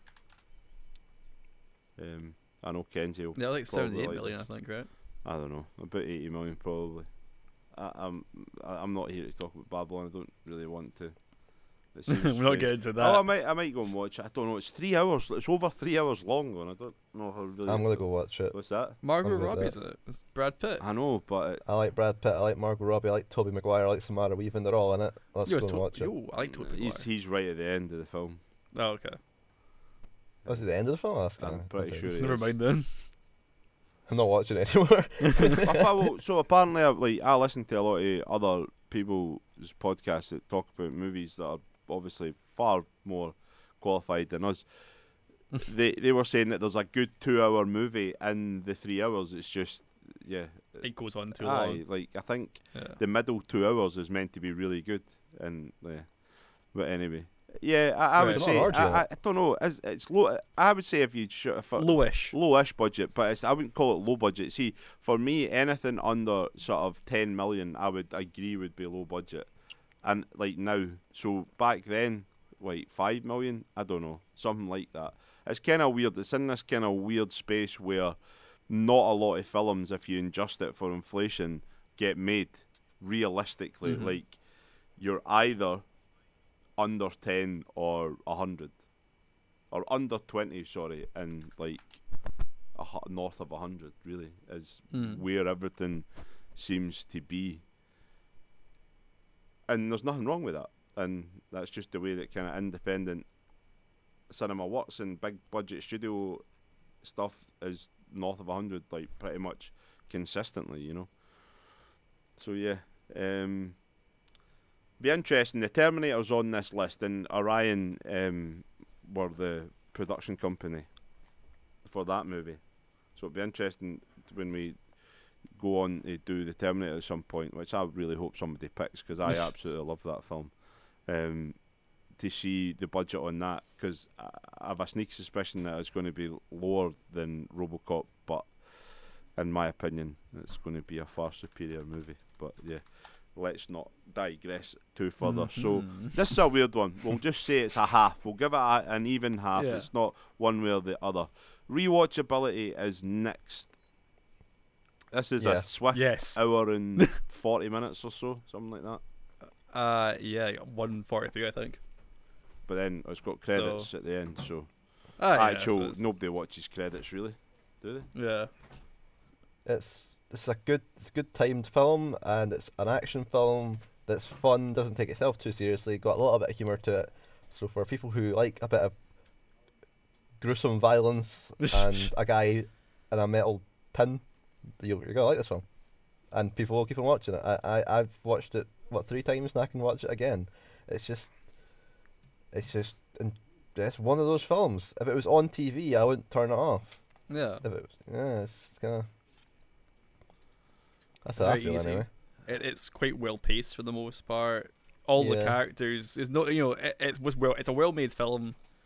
Um, I know Kenzie will Yeah, like probably seventy-eight like million, this. I think, right? I don't know, about eighty million probably. I, I'm I- I'm not here to talk about Babylon. I don't really want to. It seems We're not strange. getting to that. Oh, I might I might go and watch it. I don't know. It's three hours. It's over three hours long, and I don't know how really. I'm gonna go watch it. What's that? Margot I'm with Robbie's that. in it. It's Brad Pitt. I know, but it, I like Brad Pitt, I like Margot Robbie, I like Tobey Maguire, I like Samara Weaving. They're all in it. Let's Yo, go to- and watch it. yo, I like Tobey he's Maguire. he's right at the end of the film. Oh, okay. Was it the end of the film? That's I'm kinda- pretty that's sure it. it Never is. mind then. I'm not watching it anymore. Appa- well, so apparently, I, like I listen to a lot of other people's podcasts that talk about movies that are obviously far more qualified than us. they they were saying that there's a good two-hour movie in the three hours. It's just yeah. It goes on too Aye, long. like I think Yeah. the middle two hours is meant to be really good, and yeah. But anyway, yeah, I, I Right. would It's say not hard, I, you know. I, I don't know. It's, it's low. I would say if you'd shot a fi- Lowish. lowish budget, but it's, I wouldn't call it low budget. See, for me, anything under sort of ten million, I would agree would be low budget. And like now, so back then, like five million, I don't know, something like that. It's kind of weird. It's in this kind of weird space where not a lot of films, if you adjust it for inflation, get made realistically. Mhm. Like you're either under ten or a hundred, or under twenty. Sorry, and like a hu- north of a hundred. Really is Mm. where everything seems to be, and there's nothing wrong with that. And that's just the way that kind of independent cinema works. And big budget studio stuff is north of a hundred, like pretty much consistently, you know. So yeah, um, be interesting. The Terminator's on this list, and Orion um, were the production company for that movie. So it'll be interesting when we go on to do the Terminator at some point, which I really hope somebody picks because I absolutely love that film. Um, to see the budget on that, because I I have a sneaky suspicion that it's going to be lower than RoboCop, but in my opinion, it's going to be a far superior movie. But yeah, let's not digress too further. So Mhm. this is a weird one. We'll just say it's a half. We'll give it a, an even half. Yeah. It's not one way or the other. Rewatchability is next. This is Yeah. a swift Yes. hour and forty minutes or so, something like that. Uh, yeah, one forty-three, I think. But then it's got credits So- at the end, so Ah, yeah, actual so it's- nobody watches credits really, do they? Yeah. It's it's a good it's a good timed film, and it's an action film that's fun. Doesn't take itself too seriously. Got a little bit of humor to it. So for people who like a bit of gruesome violence and a guy in a metal tin, you're, you're gonna like this film. And people will keep on watching it. I, I I've watched it what three times, and I can watch it again. It's just it's just and it's one of those films. If it was on T V, I wouldn't turn it off. Yeah. If it was, yeah, it's just kind of. That's how I Very feel easy. anyway. It, it's quite well paced for the most part. All the Yeah. characters is not you know it, it's was well it's a well made film.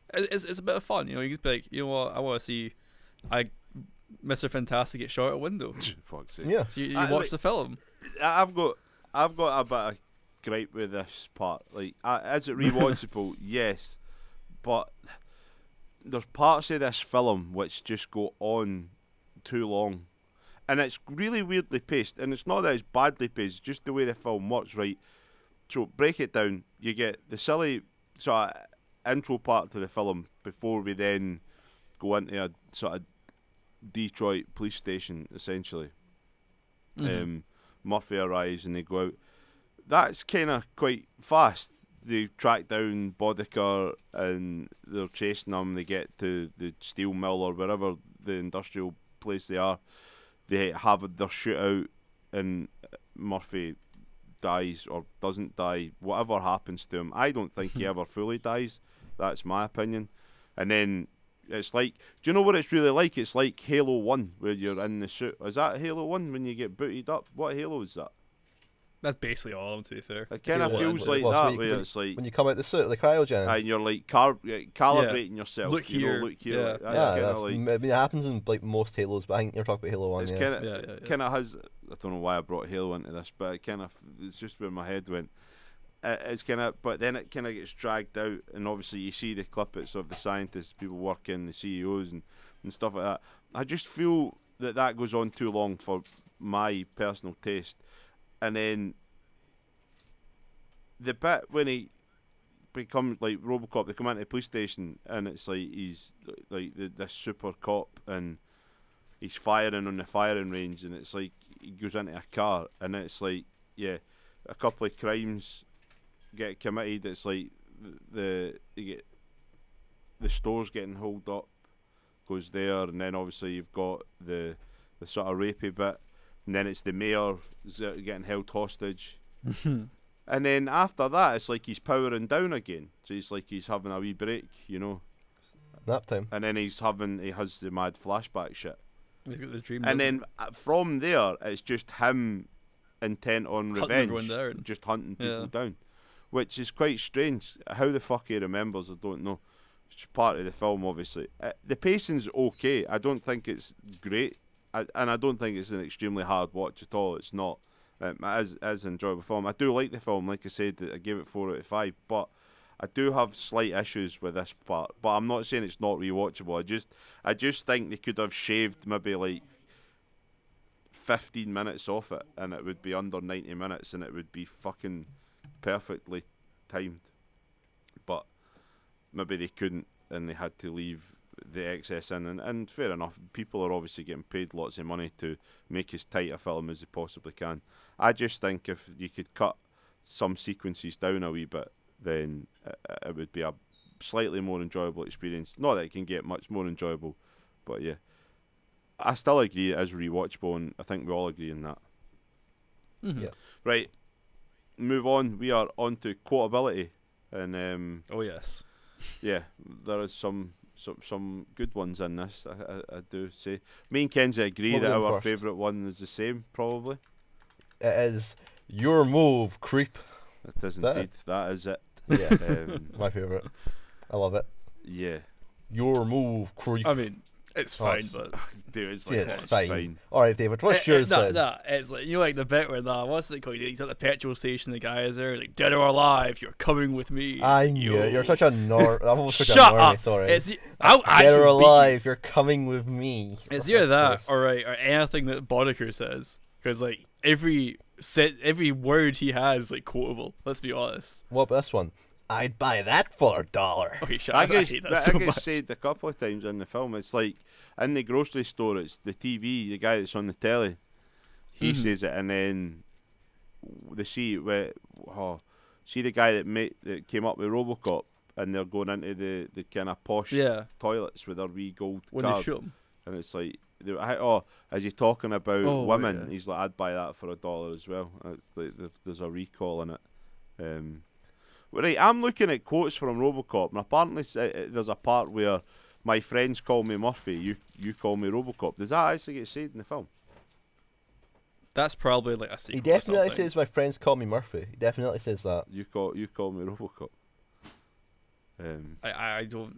it- it's it's a bit of fun. You know, you could be like, you know what, I want to see, I, Mister Fantastic get shot at a window. Fuck's sake. Yeah. So you, you I- watch like- the film. I- I've got I've got a bit of gripe with this part. Like, I, is it rewatchable? Yes, but there's parts of this film which just go on too long, and it's really weirdly paced. And it's not that it's badly paced; it's just the way the film works. Right. So break it down. You get the silly sort of intro part to the film before we then go into a sort of Detroit police station, essentially. Mhm. Um, Murphy arrives and they go out. That's kind of quite fast. They track down Boddicker and they're chasing them. They get to the steel mill or wherever the industrial place they are. They have their shootout and Murphy dies or doesn't die. Whatever happens to him, I don't think he ever fully dies. That's my opinion. And then it's like, do you know what it's really like? It's like Halo one where you're in the suit. Is that Halo one when you get booted up? What Halo is that? That's basically all of them, to be fair. It kind of Yeah, feels well, like well, so that, you- where when- it's like, When you come out the suit, the cryogen. and you're like car- calibrating yourself. Look you here, know, look here. yeah. Like, that's yeah, kind that's, of like, I mean, it happens in like most Halos, but I think you're talking about Halo One. it's Yeah. kind of, Yeah, yeah, yeah. kind of has. I don't know why I brought Halo into this, but it kind of, it's just where my head went. It, it's kind of, but then it kind of gets dragged out, and obviously you see the clippets of the scientists, people working, the C E Os, and and stuff like that. I just feel that that goes on too long for my personal taste, and then the bit when he becomes like RoboCop, they come into the police station and it's like he's like the, this super cop and he's firing on the firing range, and it's like he goes into a car and it's like, yeah, a couple of crimes get committed. It's like the you get the store's getting hauled up, goes there, and then obviously you've got the the sort of rapey bit, and then it's the mayor getting held hostage. And then after that, it's like he's powering down again. So it's like he's having a wee break, you know. Nap time. And then he's having, he has the mad flashback shit. He's got the dream. And doesn't then uh, from there, it's just him intent on Hunting revenge, everyone down. just hunting people Yeah. down, which is quite strange. How the fuck he remembers, I don't know. It's just part of the film, obviously. Uh, the pacing's okay. I don't think it's great, I, and I don't think it's an extremely hard watch at all. It's not. Um, it is, is an enjoyable film. I do like the film. Like I said, I gave it four out of five, but I do have slight issues with this part. But I'm not saying it's not rewatchable. I just, I just think they could have shaved maybe like fifteen minutes off it, and it would be under ninety minutes, and it would be fucking perfectly timed. But maybe they couldn't, and they had to leave the excess in, and, and fair enough. People are obviously getting paid lots of money to make as tight a film as they possibly can. I just think if you could cut some sequences down a wee bit, then it, it would be a slightly more enjoyable experience. Not that it can get much more enjoyable, but yeah. I still agree it is rewatchable, and I think we all agree in that. Mhm. Yeah. Right, move on. We are on to quotability, and um, Oh yes. yeah, there is some some some good ones in this. I, I, I do say. Me and Kenzie agree What that was our first? favourite one is the same, probably. It is your move, creep. It is That- indeed. That is it. Yeah, Um, my favorite. I love it. yeah, Your move, creep. I mean, it's Oh, fine, it's- but dude, it's like yeah, oh, it's it's fine. fine. All right, David. What's Eh, eh, yours nah, then? nah, it's like, you know, like the bit where the what's it called? He's at the petrol station. The guy is there, like dead or alive. You're coming with me. It's I like, knew it. yo. You're such a nor. I'm almost such Shut a normie. up. Sorry. It's I'll Dead or actually beat you. alive. You're coming with me. It's Of either that course. or right or anything that Boddicker says, because like every set, every word he has is, like quotable. Let's be honest. What about this one? I'd buy that for a dollar. Okay, shut I up. I guess hate that that so I guess much. said a couple of times in the film. It's like in the grocery store. It's the T V. The guy that's on the telly. He Mhm. says it, and then the see where oh, see the guy that made that came up with RoboCop, and they're going into the, the kind of posh Yeah, toilets with their wee gold when they card, shoot him. and it's like, they, I- oh, is he talking about Oh, women? yeah. He's like, I'd buy that for a dollar as well. It's like, th- there's a recall in it. Um, well, right, I'm looking at quotes from RoboCop, and apparently s- uh, there's a part where my friends call me Murphy, you you call me RoboCop. Does that actually get said in the film? That's probably like a He sequel. or definitely something. says my friends call me Murphy. He definitely says that. You call you call me RoboCop. Um, I, I I don't.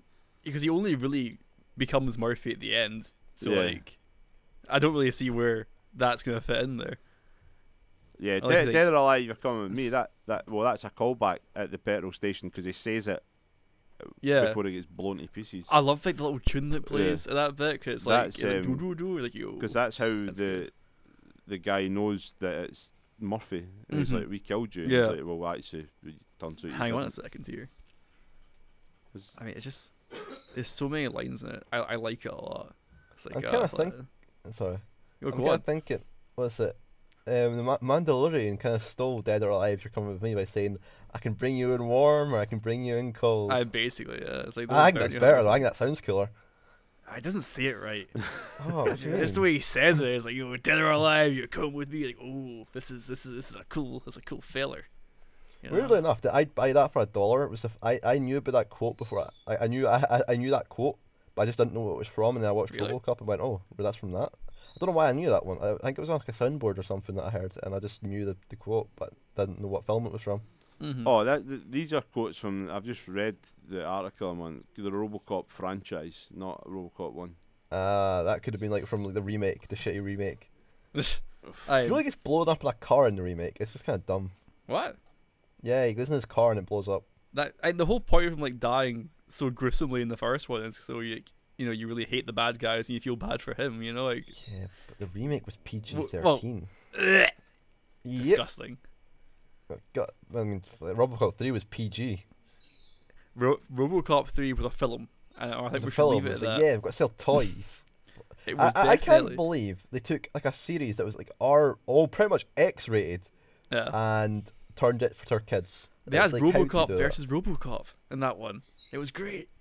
because he only really becomes Murphy at the end. So Yeah. like, I don't really see where that's gonna fit in there. Yeah, I like Dead, the- Dead or Alive, You're Coming With Me. That that well, that's a callback at the petrol station because he says it Yeah. before he gets blown to pieces. I love like the little tune that plays at that bit because it's like, That's, yeah, like um, doo doo doo, like yo. Because that's how That's the good. the guy knows that it's Murphy. And he's Mhm. like, we killed you. And Yeah. He's like, well, actually, it turns out you Hang on a didn't. second here. It's- I mean, it's just there's so many lines in it. I I like it a lot. It's like I'm uh, kinda like- think- Sorry. Yo, I'm go kind on. of thinking, what's it? Um, the Ma- Mandalorian kind of stole Dead or Alive, You're Coming With Me by saying, I can bring you in warm or I can bring you in cold. I basically yeah. It's like I think the- that's you better know, though. I think that sounds cooler. He doesn't say it right. Oh, what do you That's the mean? way he says it. It's like, "Yo, dead or alive, you come with me." Like, oh, this is this is this is a cool, this is a cool feller. You know? Weirdly enough, that I'd buy that for a dollar. It was the f- I, I knew about that quote before. I, I knew I, I I knew that quote, but I just didn't know what it was from. And then I watched Really? RoboCop and went, oh, well, that's from that. I don't know why I knew that one. I think it was on like a soundboard or something that I heard, and I just knew the, the quote, but didn't know what film it was from. Mhm. Oh, that th- these are quotes from. I've just read the article I'm on the RoboCop franchise, not RoboCop one. Uh, that could have been like from like the remake, the shitty remake. I, You know, he gets blown up in a car in the remake. It's just kind of dumb. what? Yeah, he goes in his car and it blows up. That I, the whole point of him like dying so gruesomely in the first one is so you you know you really hate the bad guys and you feel bad for him. You know, like Yeah, but the remake was P G well, thirteen. ugh, Yep. disgusting. God, I mean, f- RoboCop three was P G. Ro- RoboCop three was a film, and I It think was we a should film. leave It it was at like, that. yeah, we've got to sell toys. It I, was I, I definitely can't believe they took like a series that was like R, all pretty much X-rated, yeah. and turned it for kids. They It's had like, how do you RoboCop do that? versus RoboCop in that one. It was great.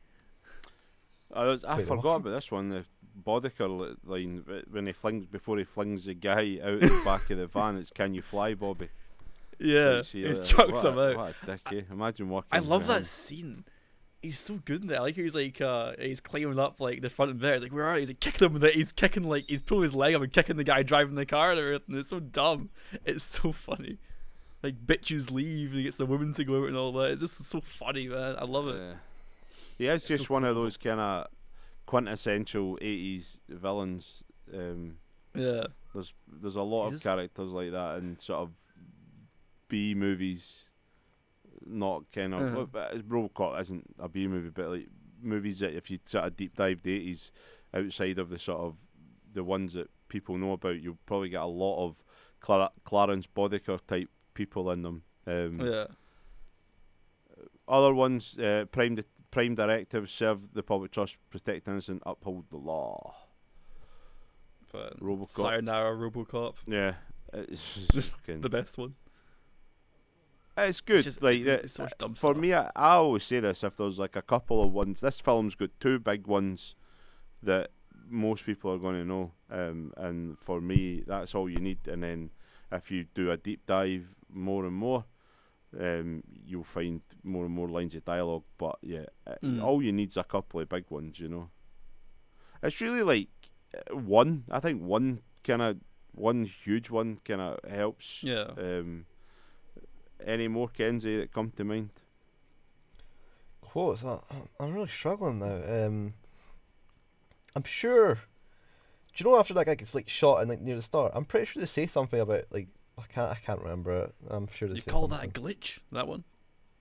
I, was, I Wait, forgot what? about this one. The Boddicker li- line wh- when he flings before he flings the guy out the back of the van. It's "Can you fly, Bobby?" Yeah, So he you see, uh, chucks what him a- out. What a dick, eh? Imagine working. I love for that him. scene. He's so good in there. I like how he's like uh he's climbing up like the front and back. He's like, where are you? He's like kicking him with it. He's kicking like he's pulling his leg up and kicking the guy driving the car and everything. It's so dumb. It's so funny. Like bitches leave and he gets the woman to go out and all that. It's just so funny, man. I love it. Yeah. He is It's just so one of cool. those kind of quintessential eighties villains. Um, Yeah. there's there's a lot He of just- characters like that in sort of B movies. Not kind of. Uh-huh. well, but it's- RoboCop isn't a B movie, but like movies that if you sort of deep dive the eighties outside of the sort of the ones that people know about, you'll probably get a lot of Clara- Clarence Boddicker type people in them. Um, Yeah. Other ones, uh, prime di- prime directives: serve the public trust, protect innocent, uphold the law. But RoboCop. Sayonara RoboCop. Yeah, it's, Just just fucking- The best one. it's good. It's just like it's, uh, it's so much dumb for stuff. me, I, I always say this: if there's like a couple of ones, this film's got two big ones that most people are going to know, um, and for me, that's all you need. And then if you do a deep dive more and more, um, you'll find more and more lines of dialogue. But yeah, uh, Mm. all you need's a couple of big ones. You know, it's really like uh, one. I think one kind of one huge one kind of helps. Yeah. Um, any more, Kenzie, that come to mind? Quotes. I, I'm really struggling now. Um, I'm sure. Do you know after that guy gets like shot and like near the start? I'm pretty sure they say something about like I can't I can't remember it. I'm sure they You say call something. that a glitch? That one?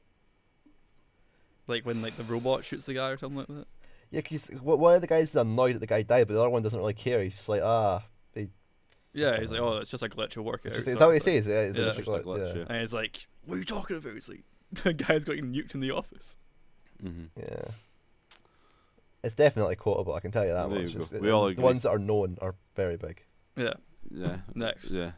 Like when like the robot shoots the guy or something like that? Yeah, because one of the guys is annoyed that the guy died, but the other one doesn't really care. He's just like, ah, they. Yeah, he's like, oh, it's just a glitch. I'll work it out. Is sort that what of he thing. says? Yeah, it's Yeah. just Just like, a glitch, yeah. yeah. And he's like, what are you talking about? He's like, the guy's got nuked in the office. Mm-hmm. Yeah. It's definitely quotable, I can tell you that There much. you go. It's- We all the agree. ones that are known are very big. Yeah. Yeah. Next. Yeah.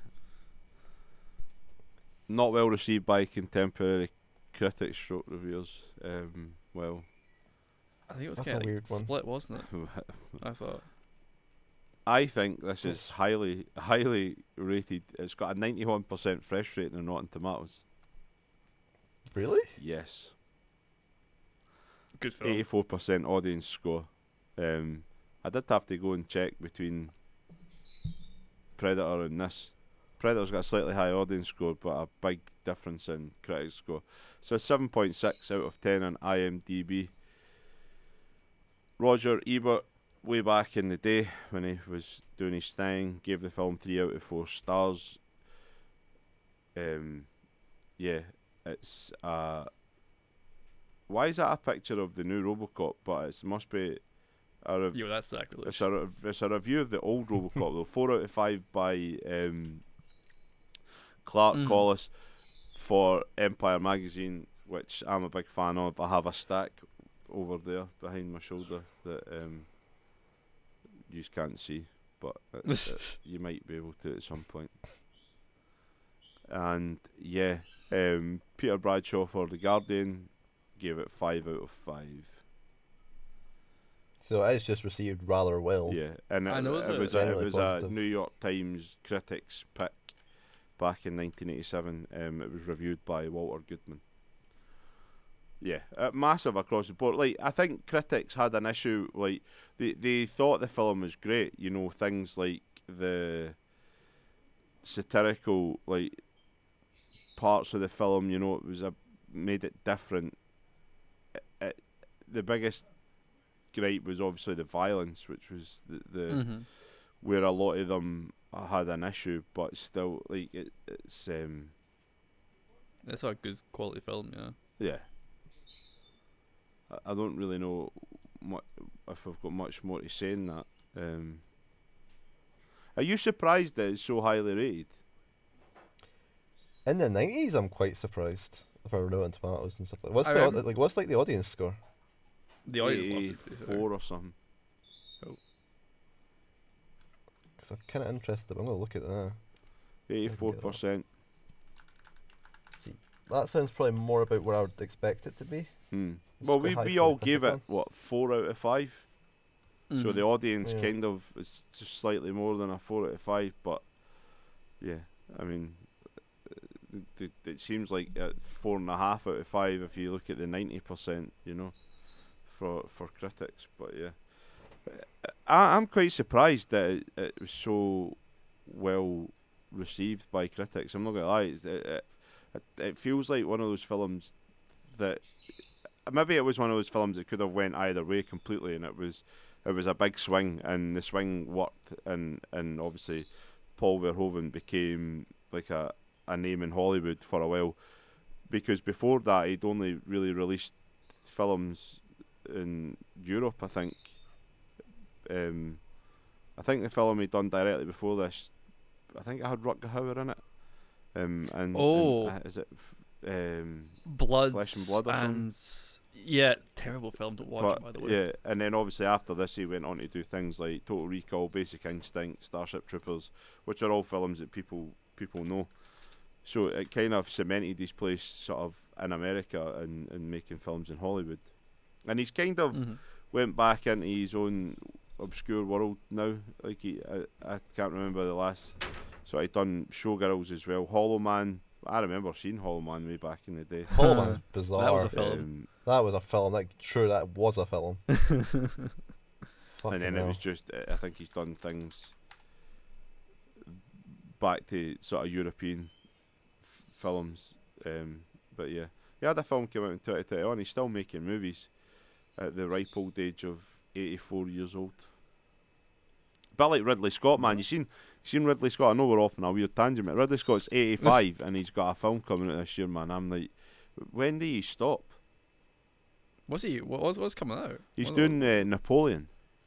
Not well received by contemporary critics, stroke reviewers. Um, well, I think it was That's a kind of weird one. split, wasn't it? I thought. I think this is highly, highly rated. It's got a ninety-one percent fresh rating on Rotten Tomatoes. Really? Yes. Good film. eighty-four percent audience score. Um, I did have to go and check between Predator and this. Predator's got a slightly high audience score, but a big difference in critic score. So seven point six out of ten on IMDb. Roger Ebert, way back in the day when he was doing his thing, gave the film three out of four stars. Um, yeah, it's uh, why is that a picture of the new RoboCop? But it must be a rev- Yo, that's sacrilege. it's a re- it's a review of the old RoboCop though. Four out of five by um, Clark Mhm. Collis for Empire magazine, which I'm a big fan of. I have a stack over there behind my shoulder that um, you can't see, but it, it, you might be able to at some point. And yeah, um, Peter Bradshaw for The Guardian gave it five out of five. So it's just received rather well. Yeah, and it, I know it that was a, it generally was a positive. New York Times critics pick back in nineteen eighty-seven. Um, it was reviewed by Walter Goodman. Yeah, uh, massive across the board. Like, I think critics had an issue. Like, they they thought the film was great. You know, things like the satirical like parts of the film. You know, it was a made it different. It, it, the biggest gripe was obviously the violence, which was the, the Mhm. where a lot of them had an issue, but still, like it, it's um It's a good quality film, yeah. yeah. I, I don't really know mu- if I've got much more to say in that. Um, are you surprised that it's so highly rated? In the nineties, I'm quite surprised if I were Rotten Tomatoes and stuff like. What's I the remember- like? What's like the audience score? The audience loves it, to be fair. Four or something. Because I'm kind of interested. I'm gonna look at that. Eighty-four percent. See, that sounds probably more about where I would expect it to be. Hmm. It's Well, quite we high we for a all critic gave it one. what four out of five. So the Mhm. audience Yeah. kind of is just slightly more than a four out of five, but yeah, I mean, it, it, it seems like at four and a half out of five if you look at the ninety percent, you know, for for critics. But yeah, I, I'm quite surprised that it, it was so well received by critics. I'm not gonna lie, it's, it, it it it feels like one of those films that maybe it was one of those films that could have went either way completely, and it was. It was a big swing, and the swing worked, and, and obviously Paul Verhoeven became like a, a name in Hollywood for a while, because before that he'd only really released films in Europe, I think. Um, I think the film he'd done directly before this, I think it had Rutger Hauer in it. Um, and, Oh. and, uh, is it um, Blood Flesh and Blood or something? and yeah, terrible film to watch, But, by the way. yeah, and then obviously after this he went on to do things like Total Recall, Basic Instinct, Starship Troopers, which are all films that people people know. So it kind of cemented his place sort of in America and, and making films in Hollywood. And he's kind of Mhm. went back into his own obscure world now. Like he, I, I can't remember the last. So he'd done Showgirls as well. Hollow Man. I remember seeing Hollow Man way back in the day. Hollow Man was bizarre. That was a film. Um, That was a film. Like, true, that was a film. and Fucking then it hell. was just, I think he's done things back to sort of European f- films. Um, but yeah, he had a film come out in twenty twenty-one. He's still making movies at the ripe old age of eighty-four years old. But like Ridley Scott, man, you seen seen Ridley Scott? I know we're off on a weird tangent, but Ridley Scott's eighty-five and he's got a film coming out this year, man. I'm like, when do you stop? What's he? What was what's coming out? He's What- doing uh, Napoleon.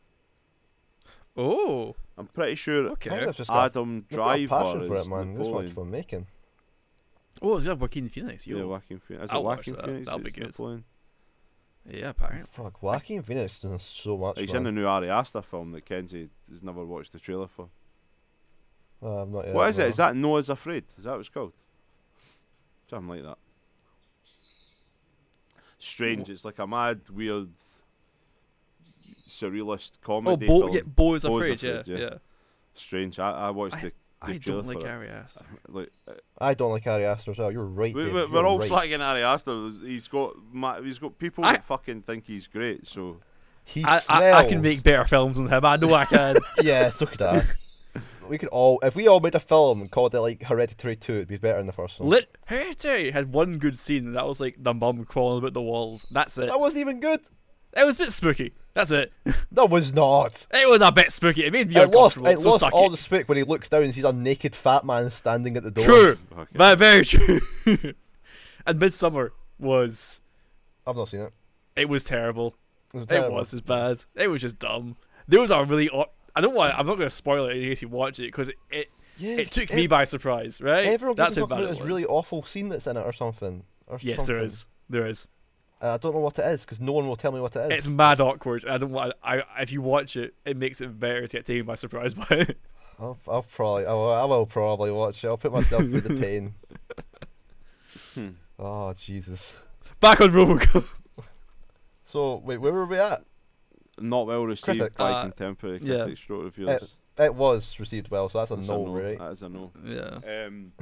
Oh, I'm pretty sure okay. I think I've just got, Adam I've got a Driver passion for is it, man. This Napoleon. one's for making. Oh, it's got Joaquin Phoenix. Yo. Yeah, Joaquin Phoenix. Is it I'll watch Joaquin that. Phoenix? That'll be that's good. Napoleon? Yeah, apparently. Fuck, Joaquin Phoenix does so much. He's man. in the new Ari Aster film that Kenzie has never watched the trailer for. Uh, I've not yet, what is no. it? Is that Noah's Afraid? Is that what it's called? Something like that. Strange. It's like a mad, weird, surrealist Oh, comedy Bo, film. yeah, Bo is Bo is afraid. Yeah, Afraid, yeah. yeah. Strange. I, I watched the, the I trailer don't like for it. Ari Aster. Like, uh, I don't like Ari Aster as well. You're right. we, Dave, we, you're we're all right. slagging Ari Aster. He's got ma- he's got people I- that fucking think he's great. So He I, smells. I, I can make better films than him. I know I can. Yeah, so could I. We could all, if we all made a film and called it like Hereditary two, it'd be better than the first one. Lit Hereditary had one good scene, and that was like the mum crawling about the walls. That's it. That wasn't even good. It was a bit spooky. That's it. That was not. It was a bit spooky. It made me It lost, uncomfortable. it so lost suck all it. the spook when he looks down and sees a naked fat man standing at the door. True. Okay. Very, very true. And Midsummer was. I've not seen it. It was terrible. It was, It terrible. was just bad. It was just dumb. There was a really. aw- I don't want. I'm not going to spoil it in case you watch it because it, it. Yeah, It took ev- me by surprise, right? Everyone That's keeps how talking bad about it this was. really awful scene that's in it or something. Or Yes, something. there is. There is. Uh, I don't know what it is because no one will tell me what it is. It's mad awkward. I don't want. I if you watch it, it makes it better to get taken by surprise by it. I'll, I'll probably, I will, I will probably watch it. I'll put myself through the pain. Hmm. Oh Jesus! Back on RoboCop. So wait, where were we at? Not well received Critics. by Uh, contemporary yeah. critics, stroke reviewers. It, it was received well, so that's a That's no, a no. right? That is a no. Yeah. Um,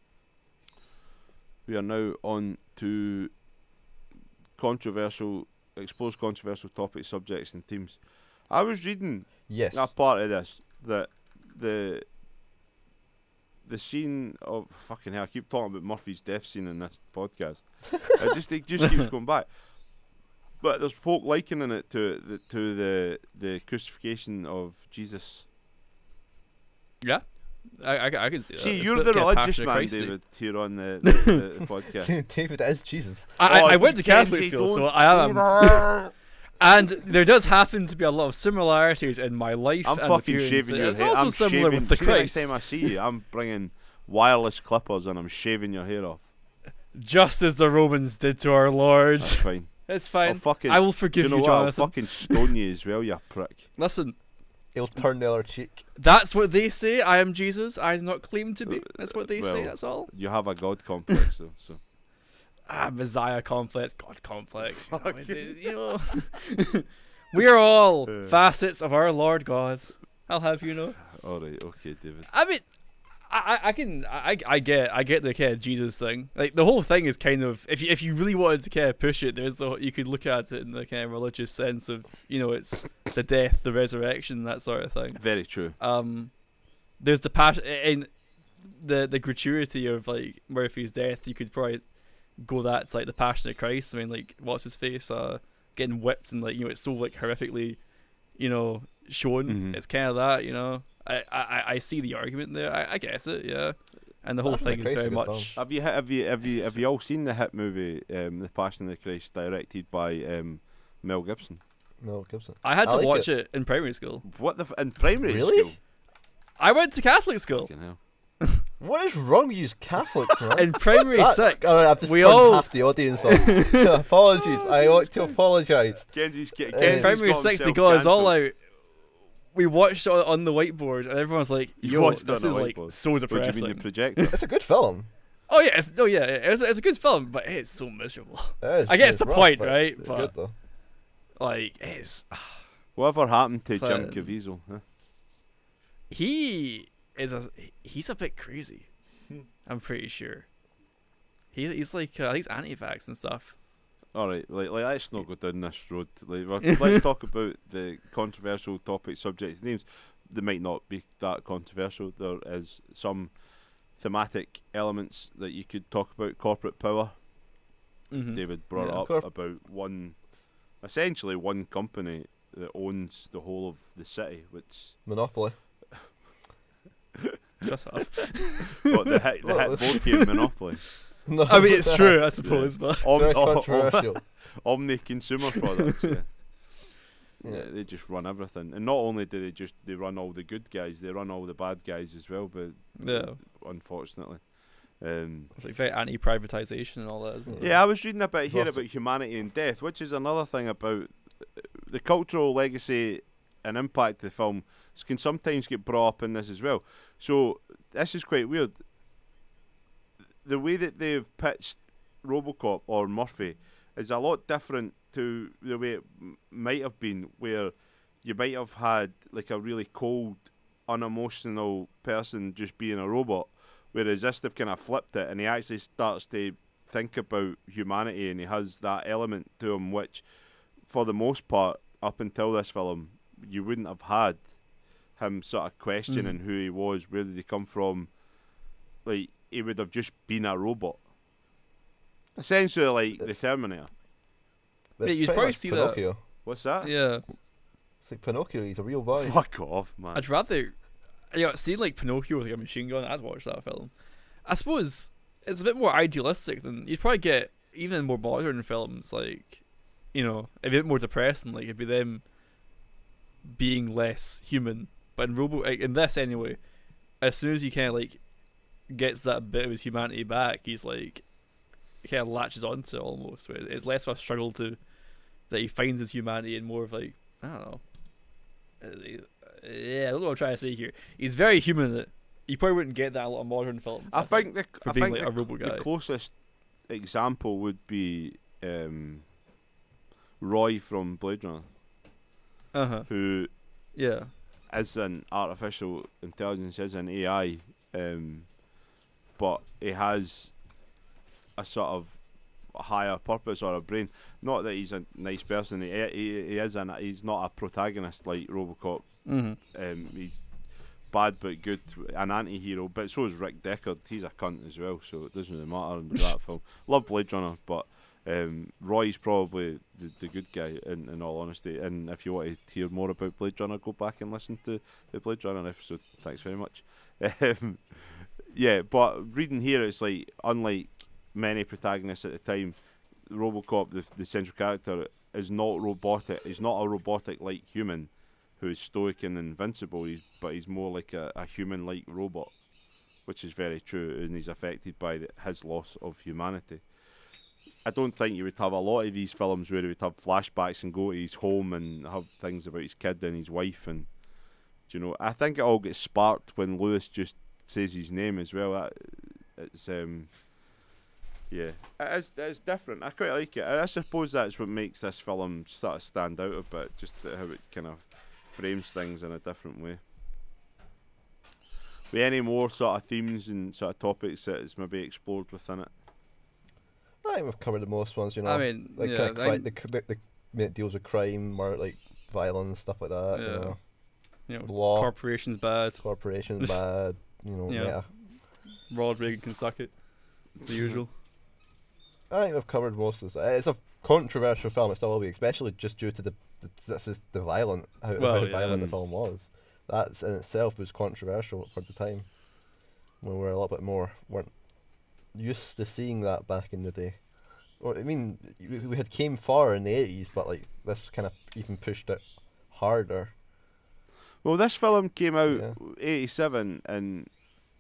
we are now on to controversial, explores controversial topics, subjects, and themes. I was reading Yes. a part of this that the the scene of fucking hell. I keep talking about Murphy's death scene in this podcast. it just it just keeps going back. But there's folk likening it to the to the the crucifixion of Jesus. Yeah. I, I, I can see that. See, It's you're a bit the kinda religious Passion of man, Christ-y. David, here on the, the, the podcast. David is Jesus. I, Oh, I, I went to Kenzie, Catholic school, so don't- I am. And there does happen to be a lot of similarities in my life I'm and fucking appearance. shaving your It's hair. also I'm similar shaving. with the see, the next Christ. time I see you, I'm bringing wireless clippers and I'm shaving your hair off. Just as the Romans did to our Lord. That's fine. It's I'll fine. fucking, I will do forgive you know you, what? I'll Jonathan. fucking stone you as well, you prick. Listen, He'll turn the other cheek. that's what they say. I am Jesus. I do not claim to be. That's what they say. Well, That's all. You have a god complex, though. So Ah, Messiah complex, God complex. You know, it's, it- you know. We are all Uh. facets of our Lord God. I'll have you know. all right, okay, David. I mean, I, I I can I I get I get the kind of Jesus thing. Like the whole thing is kind of if you, if you really wanted to kind of push it, there's the you could look at it in the kind of religious sense of you know it's the death, the resurrection, that sort of thing. Very true. Um, there's the passion in the the gratuity of like Murphy's death. You could probably go that's like the Passion of Christ. I mean, like what's his face? Uh, getting whipped and like you know it's so like horrifically, you know, shown. Mhm. It's kind of that, you know. I, I, I see the argument there. I, I get it, yeah. And the whole Passion of thing is Christ is very a good much. Have you have you have you have you all seen the hit movie, um, The Passion of the Christ, directed by um, Mel Gibson? Mel Gibson. I had I to like watch it. it. in primary school. What the f- in primary Really? school? I went to Catholic school. Fucking hell. What is wrong with you Catholics, man? In primary That's- six, Alright, I've just we turned all half the audience off. Apologies. I want to apologise. Kenzie's, Ke- In in Kenzie's primary got six they himself got us all cancelled. out. We watched it on, on the whiteboard, and everyone's like, You "Yo, watched it this on is the like whiteboard? so What do you depressing." mean the projector? It's a good film. Oh yeah, it's, oh yeah, it's, it's a good film, but it's so miserable. It is- I guess it's the rough, point, but right? It's But- good though. Like, it's Whatever happened to Jim Fun. Caviezel? Huh? he is a he's a bit crazy. I'm pretty sure. He, he's like uh, he's anti-vax and stuff. All right, like, like let's not go down this road. Like, we're- let's talk about the controversial topics, subjects, names. They might not be that controversial. There is some thematic elements that you could talk about. Corporate power. Mm-hmm. David brought Yeah. up Corp- about one, essentially one company that owns the whole of the city, which Monopoly. Shut up. what the hit, the hit board game Monopoly. No, I mean, it's true, I suppose, but Om- Very om- om- controversial. Omni consumer products. Yeah. Yeah. Yeah, they just run everything, and not only do they just they run all the good guys, they run all the bad guys as well. But yeah, unfortunately, um, it's like very anti-privatization and all that, isn't it? yeah, I was reading a bit here Lots of- about humanity and death, which is another thing about uh, the cultural legacy and impact of the film can sometimes get brought up in this as well. So this is quite weird. The way that they've pitched RoboCop or Murphy is a lot different to the way it m- might have been, where you might have had like a really cold, unemotional person just being a robot, whereas this they've kind of flipped it and he actually starts to think about humanity and he has that element to him which, for the most part, up until this film, you wouldn't have had him sort of questioning who he was, where did he come from. Like, he would have just been a robot. Essentially like the It's- Terminator. It's Yeah, you'd pretty probably much see that- Pinocchio. What's that? Yeah. It's like Pinocchio. He's a real boy. Fuck off, man. I'd rather, you know, see like Pinocchio with like a machine gun. I'd watch that film. I suppose it's a bit more idealistic than you'd probably get even in more modern films. Like, you know, a bit more depressing. Like it'd be them being less human. But in Robo, like, in this anyway, as soon as he kind of like gets that bit of his humanity back, he's like he kind of latches onto it almost. Where it's less of a struggle to that he finds his humanity and more of like I don't know. Uh, Yeah, I don't know what I'm trying to say here. He's very human in it. You probably wouldn't get that in a lot of modern films. I, I think, think the for I being think like the, a robo guy. the closest example would be um, Roy from Blade Runner, Uh huh. who Yeah. is an artificial intelligence, is an A I, um, but he has a sort of higher purpose or a brain. Not that he's a nice person. He he, he is an he's not a protagonist like RoboCop. Mm-hmm. Um, he's bad but good, an anti-hero. But so is Rick Deckard. He's a cunt as well, so it doesn't really matter in that film. Love Blade Runner, but um, Roy's probably the, the good guy in, in all honesty. And if you want to hear more about Blade Runner, go back and listen to the Blade Runner episode. Thanks very much. Um, yeah, but reading here, it's like unlike many protagonists at the time, RoboCop, the, the central character, is not robotic. He's not a robotic-like human who is stoic and invincible, he's, but he's more like a, a human-like robot, which is very true, and he's affected by the, his loss of humanity. I don't think you would have a lot of these films where he would have flashbacks and go to his home and have things about his kid and his wife, and do you know, I think it all gets sparked when Lewis just says his name as well. That, it's um, yeah, it is, it's different. I quite like it. I, I suppose that's what makes this film sort of stand out a bit, just how it kind of frames things in a different way. With any more sort of themes and sort of topics that is maybe explored within it? I think we've covered the most ones, you know. I mean, like yeah, kind of cri- I- the, the, the, the it deals with crime or like violence, stuff like that. You Yeah. know, You know, Law. corporations bad. corporations bad. You know, Yeah. yeah. Ronald Reagan can suck it. The usual. I think we've covered most of this. Uh, It's a controversial film. It still will be, especially just due to the, the this is the violent how, Well, how yeah. violent the film was. That in itself was controversial for the time, when we were a little bit more weren't used to seeing that back in the day. Or I mean, we, we had came far in the eighties, but like this kind of even pushed it harder. Well, this film came out Yeah. eighty-seven, and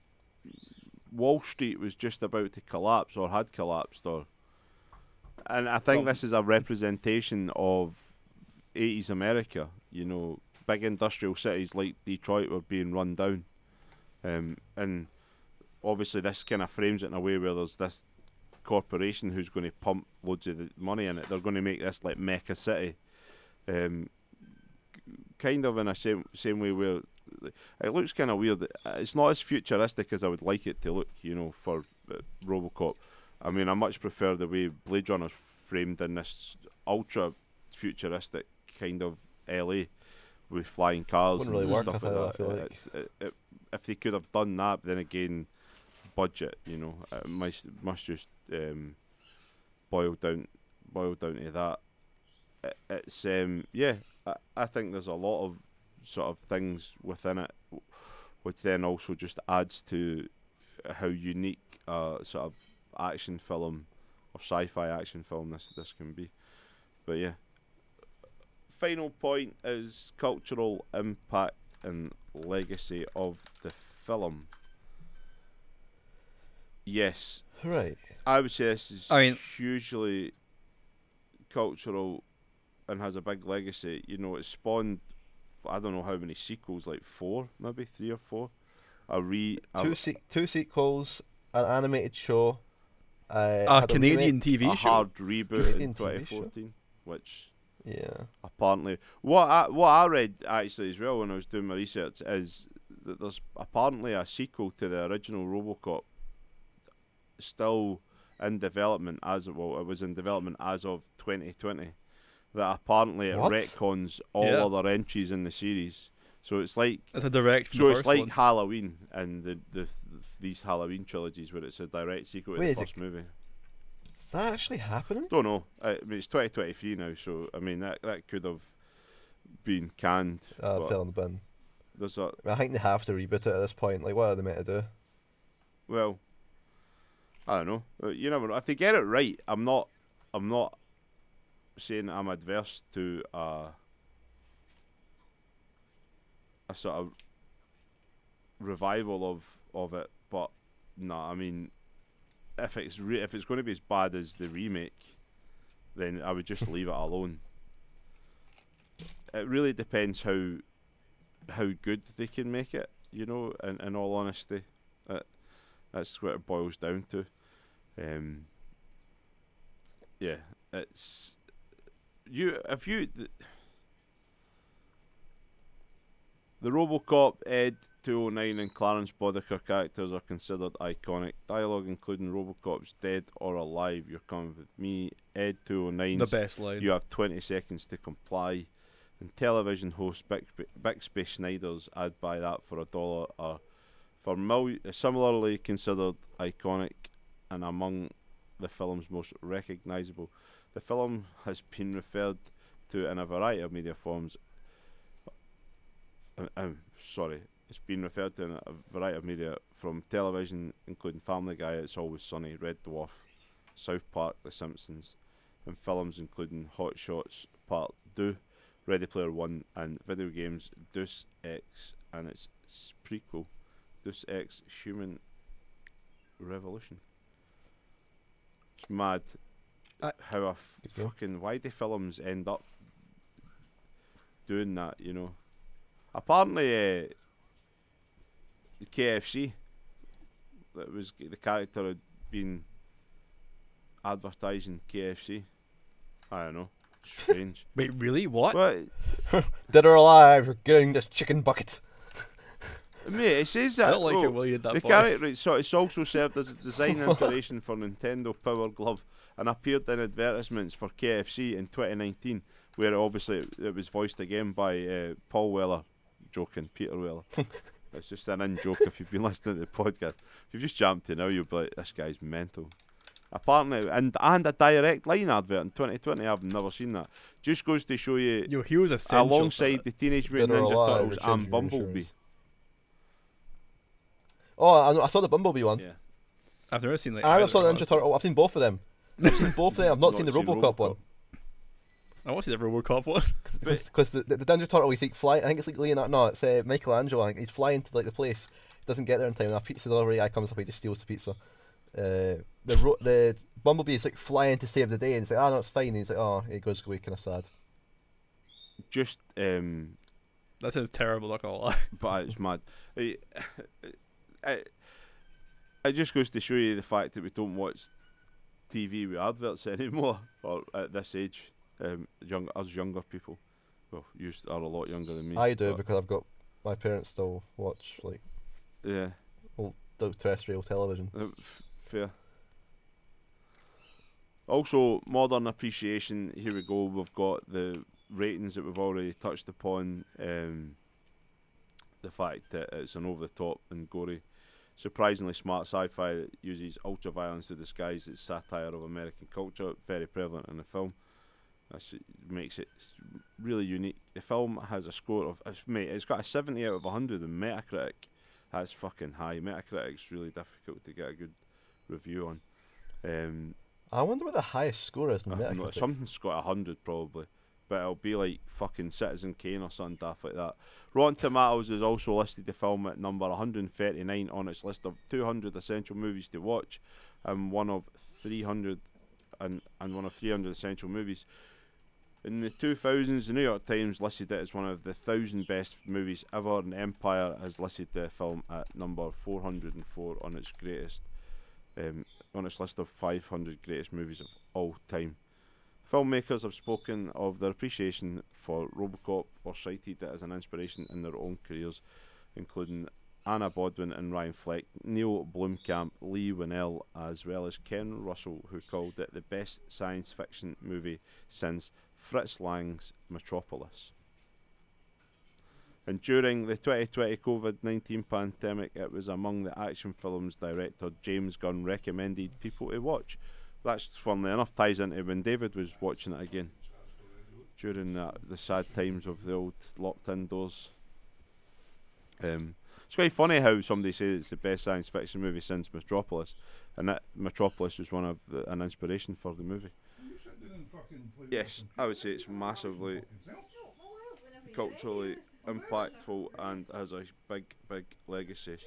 Wall Street was just about to collapse or had collapsed, or and I think Some- this is a representation of eighties America. You know, big industrial cities like Detroit were being run down, um, and obviously this kind of frames it in a way where there's this corporation who's going to pump loads of the money in it. They're going to make this like Mecca City, um, kind of in a same same way where it looks kind of weird. It's not as futuristic as I would like it to look, you know, for uh, RoboCop. I mean, I much prefer the way Blade Runner's framed in this ultra futuristic kind of L A with flying cars Wouldn't really and work, stuff I like feel- I that. feel like. It's, it, it, if they could have done that, then again, budget, you know, it must must just um, boil down boil down to that. It, it's um, yeah, I, I think there's a lot of sort of things within it, which then also just adds to how unique a sort of action film or sci-fi action film this this can be. But yeah, final point is cultural impact and legacy of the film. Yes, Right. I would say this is I mean- hugely cultural and has a big legacy. You know, it spawned, I don't know how many sequels, like four, maybe three or four. A re a, Two se- two sequels, an animated show. Uh, A had Canadian remake. T V a show. hard reboot Canadian in T V twenty show? fourteen, which Yeah. apparently what I what I read actually as well when I was doing my research is that there's apparently a sequel to the original RoboCop still in development as well. It was in development as of twenty twenty. That apparently it What? retcons all Yeah. other entries in the series. So it's like It's a direct from so the it's first like one. Halloween and the, the these Halloween trilogies where it's a direct sequel to Wait, the is it- first movie. that actually happening? Don't know. I mean, it's twenty twenty-three now, so I mean that that could have been canned. Uh, but fell in the bin. There's a I think they have to reboot it at this point. Like, what are they meant to do? well, I don't know. Uh, You never know. If they get it right, I'm not. I'm not saying I'm adverse to a a sort of revival of of it, but no, I mean, if it's re- if it's going to be as bad as the remake, then I would just leave it alone. It really depends how how good they can make it, you know. In in all honesty, uh, that's what it boils down to. Um, yeah, it's you. If you the, the RoboCop, Ed two oh nine, and Clarence Boddicker characters are considered iconic. Dialogue including RoboCop's "Dead or alive, you're coming with me." Ed two oh nine. The best line. You have twenty seconds to comply. And television host Bixby, Bixby Snyder's "I'd buy that for a dollar" are for mil- similarly considered iconic and among the film's most recognisable. The film has been referred to in a variety of media forms. Uh, um, sorry, it's been referred to in a variety of media, from television, including Family Guy, It's Always Sunny, Red Dwarf, South Park, The Simpsons, and films including Hot Shots Part two, Ready Player One, and video games Deus Ex and its prequel, Deus Ex Human Revolution. It's mad I- how a f- fucking why do films end up doing that, you know? Apparently, uh, the K F C, that was the character had been advertising K F C. I don't know. Strange. Wait, really? What? But Dead or alive, you're getting this chicken bucket. mate, it says that. I don't like oh, how well you had that the voice. character, it's, so it's also served as a design inspiration for Nintendo Power Glove and appeared in advertisements for K F C in twenty nineteen, where obviously it, it was voiced again by uh, Paul Weller. Joking, Peter Weller. It's just an in joke if you've been listening to the podcast. If you've just jumped in now, you'll be like, this guy's mental. Apparently, and and a direct line advert in twenty twenty. I've never seen that. Just goes to show you, Yo, he was essential. alongside the Teenage Mutant Dead or Ninja alive, Turtles or change and your Bumblebee. insurance. Oh, I, know- I saw the Bumblebee one. Yeah. I've never seen like. And I either saw the of Ninja those. Turtle. I've seen both of them. I've seen both of them. I've not, seen the RoboCop, one. I want to see the RoboCop one. Because the, the, the Ninja Turtle, he's like flying. I think it's like Leonardo. No, it's uh, Michelangelo. I think he's flying to like the place. Doesn't get there in time. And a pizza delivery guy comes up. He just steals the pizza. Uh, the ro- the Bumblebee is like flying to save the day, and he's like, "Ah, no, it's fine." And he's like, "Oh," he goes away, kind of sad. Just, um, That sounds terrible. Not gonna lie. but it's mad. It, it, it just goes to show you the fact that we don't watch T V with adverts anymore, or at this age, um, young us younger people. Well, you are a lot younger than me. I do but, because I've got my parents still watch like yeah, old terrestrial television. uh, f- fair. Also, modern appreciation. Here we go. We've got the ratings that we've already touched upon. Um, the fact that it's an over-the-top and gory, surprisingly smart sci-fi that uses ultra-violence to disguise its satire of American culture, very prevalent in the film. That makes it s- really unique. The film has a score of, it's- mate, it's got a seventy out of one hundred in Metacritic. That's fucking high. Metacritic's really difficult to get a good review on. Um, I wonder what the highest score is in I don't know, Metacritic. something's got a hundred probably, but it'll be like fucking Citizen Kane or something daft like that. Rotten Tomatoes has also listed the film at number one hundred thirty-nine on its list of two hundred essential movies to watch, and one of three hundred and, and one of three hundred essential movies. In the two thousands, the New York Times listed it as one of the thousand best movies ever, and Empire has listed the film at number four hundred four on its greatest, um, on its list of five hundred greatest movies of all time. Filmmakers have spoken of their appreciation for RoboCop or cited it as an inspiration in their own careers, including Anna Bodwin and Ryan Fleck, Neil Blomkamp, Lee Winnell, as well as Ken Russell, who called it the best science fiction movie since Fritz Lang's Metropolis. And during the twenty twenty COVID nineteen pandemic, it was among the action films director James Gunn recommended people to watch. that's funnily enough ties into when David was watching it again during the, the sad times of the old locked indoors. Um, it's quite funny how somebody says it's the best science fiction movie since Metropolis, and that Metropolis was one of the, an inspiration for the movie. Yes, I would say it's massively culturally impactful and has a big, big legacy.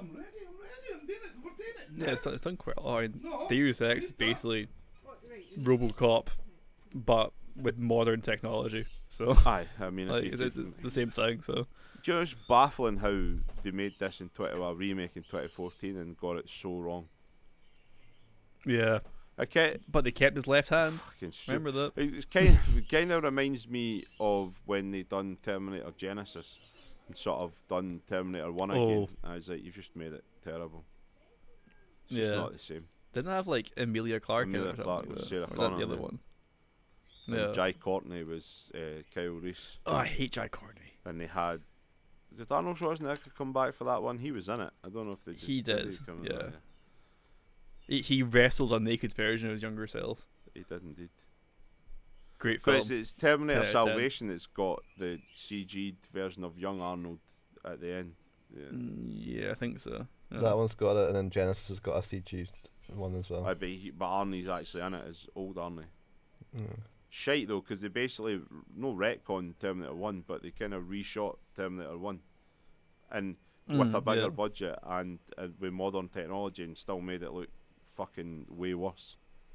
Yeah, it's done, it's done quite a lot. Deus Ex is basically RoboCop, but with modern technology. So Aye, I mean, like, if it's, you it's could- the same thing. So do you know, it's baffling how they made this in twenty, well, a remake in twenty fourteen and got it so wrong. yeah, Okay, but they kept his left hand. fucking stupid. Remember that? It kind of, it kind of reminds me of when they done Terminator Genesis and sort of done Terminator One again. Oh. I was like, you've just made it terrible. It's just Yeah. not the same. Didn't I have like Emilia Clarke in it Emilia or something Clarke like was that? Sarah Or was that Connor, the other yeah. one? And Yeah. Jai Courtney was uh, Kyle Reese, Oh, I hate Jai Courtney. and they had. Did Arnold Schwarzenegger come back for that one? He was in it. I don't know if they just He did, come yeah. back. He, he wrestles a naked version of his younger self. He did indeed. Great But film. it's, it's Terminator ten out of ten. Salvation that's got the C G'd version of young Arnold at the end. Yeah. Mm, yeah, I think so. Yeah. That one's got it, and then Genesis has got a C G one as well. I bet he, but Arnie's actually in it as old Arnie. Mm. Shite though, because they basically no retcon Terminator One, but they kind of reshot Terminator One, and with Mm, a bigger yeah. budget and uh, with modern technology, and still made it look fucking way worse.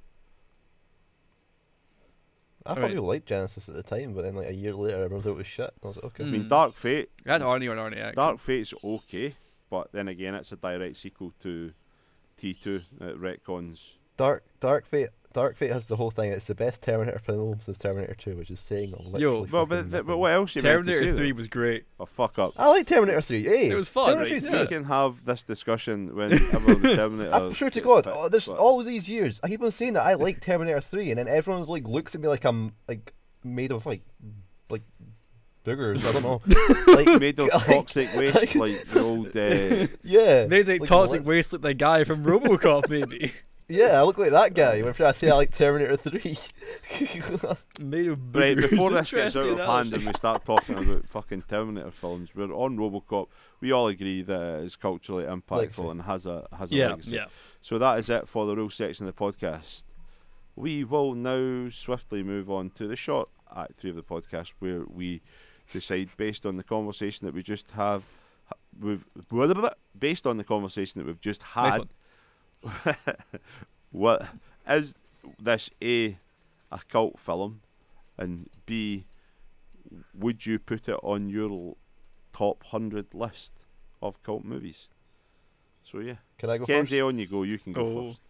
I thought Right. people liked Genesis at the time, but then like a year later, everyone thought it was shit. I was like, okay. I mean, Mm. Dark Fate, That's Arnie or Arnie X. Dark Fate's okay, but then again, it's a direct sequel to T two. It retcons. Dark Dark Fate Dark Fate has the whole thing. It's the best Terminator film since Terminator two, which is saying literally Yo, Well, fucking but, th- but nothing. what else you meant to Terminator say, three though? was great. Oh, fuck up. I like Terminator three. Hey, It was fun, Terminator right? three's Yeah. We good. can have this discussion whenever the Terminator. I'm sure to gets God, picked, oh, this but- all these years, I keep on saying that I like Terminator three, and then everyone's like looks at me like I'm like made of like like boogers. I don't know. Like made of like- toxic waste, like- like the old. Uh, yeah. There's like like toxic what? waste like the guy from RoboCop, maybe. Yeah, I look like that guy. Whenever I say I like Terminator three. Made of right, boogers. before this gets out Interesting of hand analogy. and we start talking about fucking Terminator films, we're on RoboCop. We all agree that it is culturally impactful Legacy. and has a has a Yeah, legacy. yeah. So that is it for the real section of the podcast. We will now swiftly move on to the short act three of the podcast, where we decide, based on the conversation that we just have, we've based on the conversation that we've just Nice had. one. What is this A, a cult film, and B, would you put it on your l- top hundred list of cult movies? So yeah, Can I go Kenzie, first? on you go. You can go Oh. first.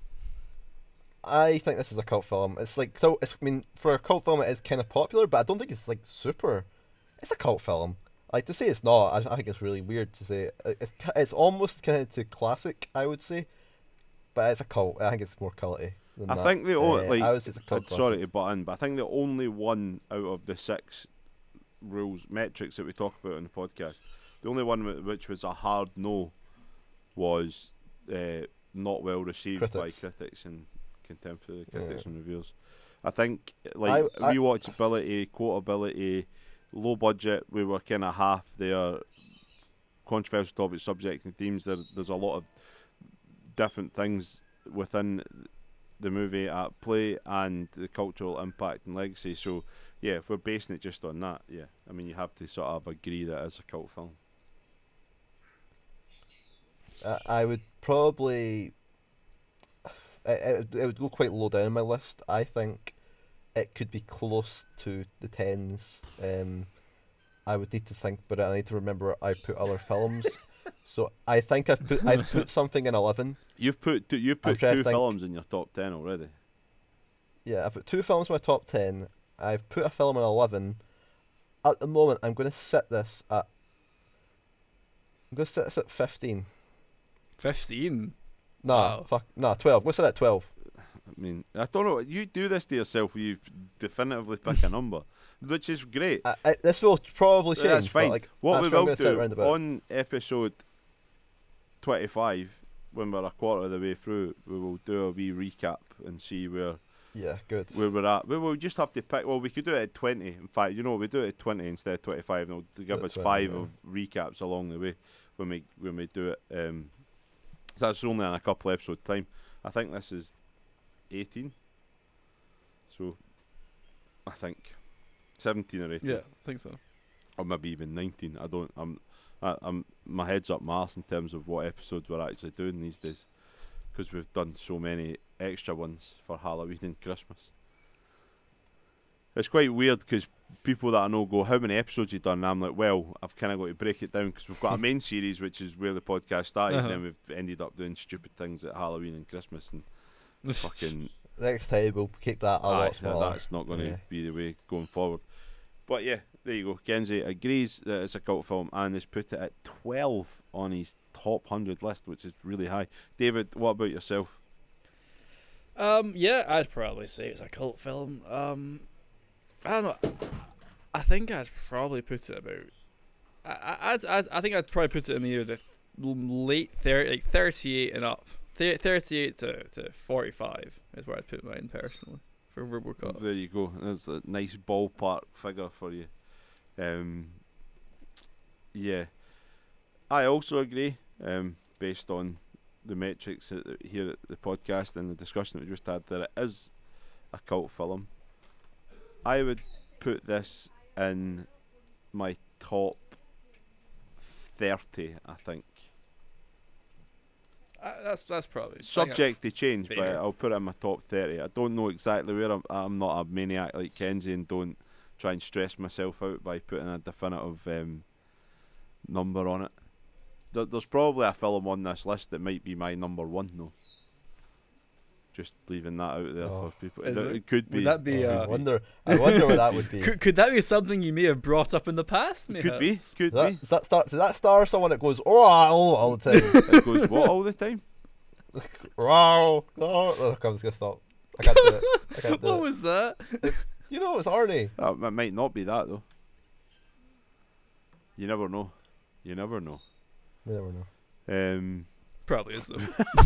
I think this is a cult film. It's like so. It's, I mean, for a cult film, it is kind of popular, but I don't think it's like super. It's a cult film. Like to say it's not, I, I think it's really weird to say. It- It's ki- it's almost kind of to classic, I would say, but it's a cult. I think it's more culty than I that. think the only Uh, like I would say it's a uh, cult sorry classic. to butt in, but I think the only one out of the six rules metrics that we talk about on the podcast, the only one wh- which was a hard no, was uh, not well received by Critics. critics and contemporary critics Yeah. and reviewers. I think like I- I- rewatchability, quotability, low budget, we were kind of half there. Controversial topics, subjects, and themes. There, there's a lot of different things within the movie at play and the cultural impact and legacy. So, yeah, if we're basing it just on that, yeah, I mean, you have to sort of agree that it's a cult film. Uh, I would probably. It, it, it would go quite low down my list. I think it could be close to the tens. Um, I would need to think, but I need to remember I put other films. So I think I've put I've put something in eleven. You've put two, you I'm put trying to two think. films in your top ten already. Yeah, I've put two films in my top ten. I've put a film in eleven. At the moment, I'm going to set this at. I'm going to set this at fifteen. Fifteen. Nah, Wow. fuck, nah, twelve. What's it at twelve? I mean, I don't know. You do this to yourself where you definitively pick a number, which is great. I, I, this will probably change. That's fine. But like, what that's we where I'm will gonna sit do round about. on episode twenty-five, when we're a quarter of the way through, we will do a wee recap and see where Yeah, good. where we're at. We will just have to pick. Well, we could do it at twenty. In fact, you know, we do it at twenty instead of twenty-five, and it'll give Do it us twenty, five yeah. of recaps along the way when we when we do it. Um, so that's only in a couple episode time. I think this is eighteen. So I think seventeen or eighteen. Yeah, I think so. Or maybe even nineteen. I don't. I'm. I, I'm. My head's up my arse in terms of what episodes we're actually doing these days, because we've done so many extra ones for Halloween and Christmas. It's quite weird because people that I know go, "How many episodes you done?" And I'm like, "Well, I've kind of got to break it down because we've got a main series, which is where the podcast started, Uh-huh. and then we've ended up doing stupid things at Halloween and Christmas and fucking." Next time we'll keep that a Aye, lot smaller. that's not going to Yeah. be the way going forward. But yeah, there you go. Kenzie agrees that it's a cult film and has put it at twelve on his top one hundred list, which is really high. David, what about yourself? Um, yeah, I'd probably say it's a cult film. Um, I don't know. I think I'd probably put it about. I I I'd, I'd, I think I'd probably put it in the year the late thirty, like thirty-eight and up. Th- thirty-eight to, to forty-five is where I'd put mine personally for RoboCop. There you go. There's a nice ballpark figure for you. Um, yeah, I also agree. Um, based on the metrics that, that here at the podcast and the discussion that we just had, that it is a cult film. I would put this in my top thirty, I think. Uh, that's that's probably I think Subject to change, but fair. I'll put it in my top thirty. I don't know exactly where I'm. I'm not a maniac like Kenzie, and don't try and stress myself out by putting a definitive um, number on it. There, there's probably a film on this list that might be my number one, though. Just leaving that out there Oh. for people. Is It, it? it could be. Would that be? I Uh, wonder. I wonder what that would be. could, could that be something you may have brought up in the past? Could be. Mayhaps? Could Does that, be. does that star? Does that star someone that goes oh all, all the time? It goes what all the time? Wow! Oh, look, I'm just gonna stop. I can't do it. I can't do What it. was that? You know, it's Arnie. Uh, it might not be that though. You never know. You never know. We never know. Um, Probably is though.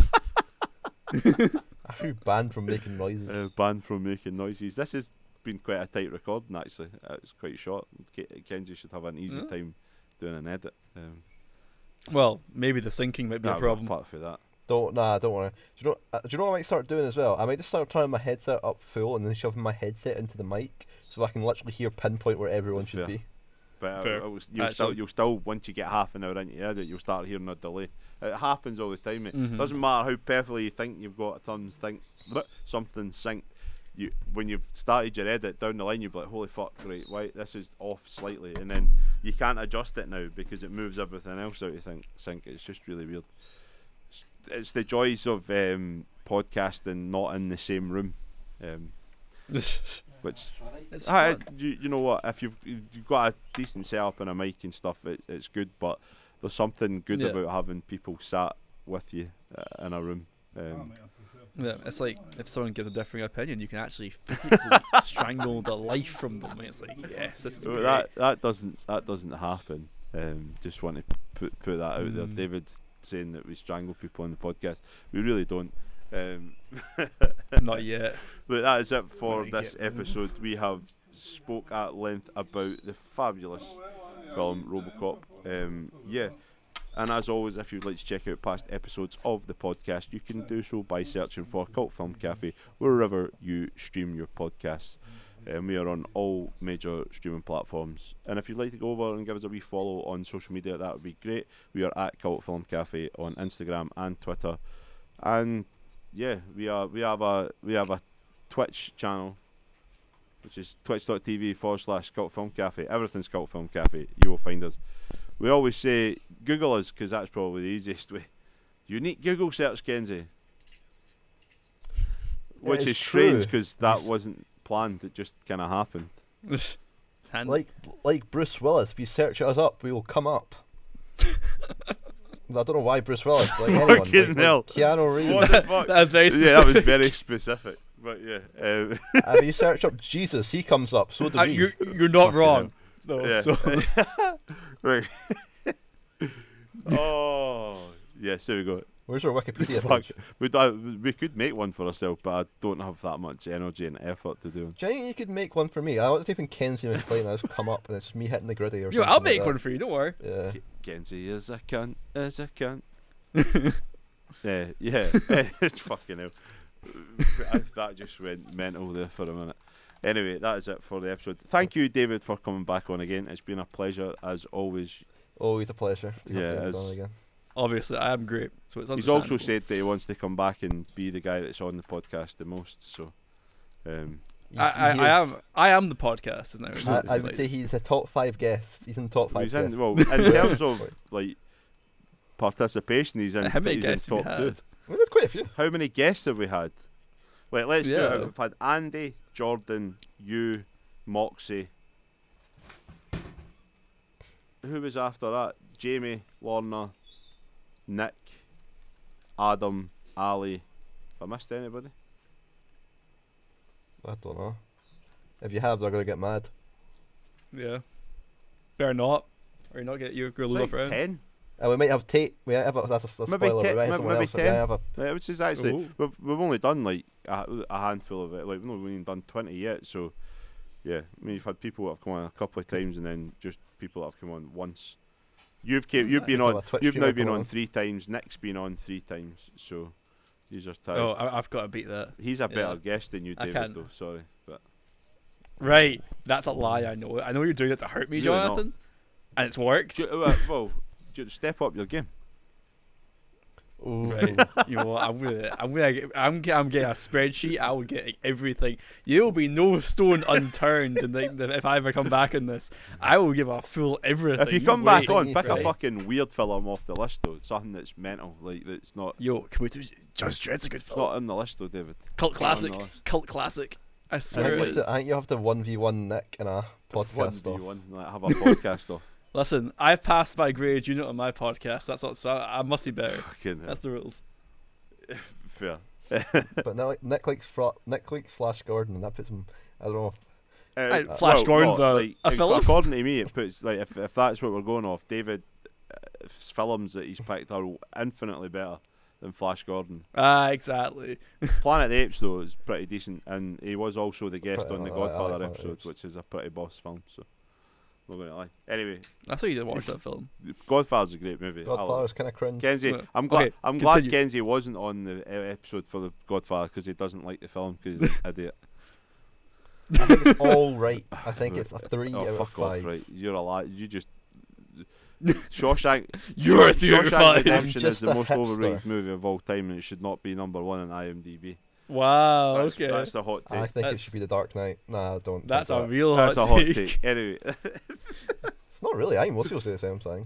I should be banned from making noises. uh, banned from making noises. This has been quite a tight recording actually. Uh, it's quite short. Ke- Kenzie should have an easy Yeah. time doing an edit. Um, Well, maybe the syncing might be a nah, we're problem. apart from that. Don't nah, don't worry. Do you know? Uh, do you know what I might start doing as well? I might just start turning my headset up full and then shoving my headset into the mic so I can literally hear pinpoint where everyone should Fair. be. But Fair. it, it was, you'll still, Actually. you'll still, once you get half an hour into your edit, you'll start hearing a delay. It happens all the time. It Mhm. doesn't matter how perfectly you think you've got something synced, something synced. You, when you've started your edit down the line, you'll be like, "Holy fuck! Right, why this is off slightly," and then you can't adjust it now because it moves everything else out of think, sync. It's just really weird. It's, it's the joys of um, podcasting not in the same room. Um, which It's I, fun. you, you know what, if you've you've got a decent setup and a mic and stuff, it, it's good, but there's something good Yeah. about having people sat with you uh, in a room. Um, Yeah, it's like if someone gives a differing opinion, you can actually physically strangle the life from them. It's like, yes, this is so great. that that doesn't that doesn't happen. Um, just want to put put that out there. Mm. David's saying that we strangle people on the podcast. We really don't. Um, Not yet. But that is it for Very this good. episode. We have spoke at length about the fabulous film RoboCop. Um, yeah, and as always, if you'd like to check out past episodes of the podcast, you can do so by searching for Cult Film Cafe wherever you stream your podcasts. Um, we are on all major streaming platforms. And if you'd like to go over and give us a wee follow on social media, that would be great. We are at Cult Film Cafe on Instagram and Twitter. And yeah, we are we have a we have a Twitch channel, which is twitch.tv forward slash Cult Film Cafe. Everything's Cult Film Cafe. You will find us. We always say Google us because that's probably the easiest way. Unique Google search, Kenzie. Which it's is strange true. because that wasn't planned. It just kind of happened. It's handy. Like like Bruce Willis, if you search us up, we will come up. I don't know why Bruce Willis, like anyone, like, Fucking like hell. Keanu Reeves. What the fuck? That was very specific. Yeah, that was very specific. But yeah. Um, If you search up Jesus, he comes up. So do Uh, we. you're, you're not Fucking wrong. No, yeah. so right. Oh. Yes, there we go. Where's our Wikipedia Fuck, page? we do, we could make one for ourselves, but I don't have that much energy and effort to do it. Do you think you could make one for me? I was typing Kenzie was playing, and it's come up, and it's me hitting the griddy or Yo, something. I'll like make that. one for you. Don't worry. Yeah. K- Kenzie is a cunt, is a cunt. yeah, yeah, it's fucking hell. I, that just went mental there for a minute. Anyway, that is it for the episode. Thank you, David, for coming back on again. It's been a pleasure as always. Always a pleasure. To Yeah, have David it's- on again. Obviously, I am great. So it's He's also understandable. said that he wants to come back and be the guy that's on the podcast the most. So, um, He's- I, I, he I is- am. I am the podcast now. so I, it's I would like- say he's a top five guest. He's in the top five he's in, guests. well, in terms of like participation, he's in. How many he's in guests have top you two. had? We've had quite a few. How many guests have we had? Like, let's do Yeah. it. We've had Andy, Jordan, you, Moxie. Who was after that? Jamie, Lorna, Nick, Adam, Ali. Have I missed anybody? I don't know. If you have, they're gonna get mad. Yeah. Better not. Or you not get your girl It's off like around. ten. Uh, we might have Tate. We might have a, that's a, a Maybe spoiler. te- we might have maybe- someone maybe else. ten. We might have a, Yeah, which is actually Ooh. we've we've only done like a, a handful of it. Like we've not even done twenty yet. So yeah, I mean you've had people that have come on a couple of times and then just people that have come on once. You've came, you've been People on. a Twitch You've now streamer been come on on. three times. Nick's been on three times. So these are tied. Oh, I, I've got to beat that. He's a better yeah. guest than you, I David. can't. Though sorry, but Right. That's a lie. I know. I know you're doing it to hurt me, Really not. Jonathan. And it's worked. Do- uh, well, do you step up your game. ooh. Right. You know what? I'm gonna. I'm gonna. get- I'm. get- I'm getting a spreadsheet. I will get everything. There will be no stone unturned. And like, if I ever come back on this, I will give a full everything. If you come back wait. on, pick a Right. fucking weird film off the list though. Something that's mental, like that's not. Yo, can we do? Judge Dredd's a good It's film. not on the list though, David. Cult It's not on classic. the list. Cult classic. I I swear think, you it have is. to, I think you have to one v one Nick in a One podcast v off. one, like have a podcast off. Listen, I've passed my grade unit on my podcast. That's what. So I, I must be better. Fucking hell. That's the rules. Fair. But Nick, Nick likes Fra- Nick likes Flash Gordon, and that puts him. I don't know. Uh, Hey, Flash Gordon's no, a- like, a ac- film? According to me, it puts like if if that's what we're going off, David, uh, films that he's picked are infinitely better than Flash Gordon. Ah, exactly. Planet of the Apes though is pretty decent, and he was also the guest Pretty- on the I like- I like Godfather Planet of the episode, Apes. which is a pretty boss film. So not going to lie. Anyway, That's why you didn't watch that film. Godfather's a great movie. I love it. Godfather's kind of cringe. Kenzie, Well, I'm glad. okay, I'm glad continue. Kenzie wasn't on the uh, episode for the Godfather because he doesn't like the film because he's an idiot. I think it's all right. I think it's a three Oh, out of fuck five. off! Right, you're a lie. You just Shawshank. You're a three out of Shawshank five. Redemption I'm is just the a most hipster. overrated movie of all time, and it should not be number one on IMDb. Wow. That's, okay. that's the hot I take. think it That's- should be The Dark Knight. Nah, don't. That's don't a do that. real That's hot a hot take. take. Anyway, It's not really. I think most people say the same thing.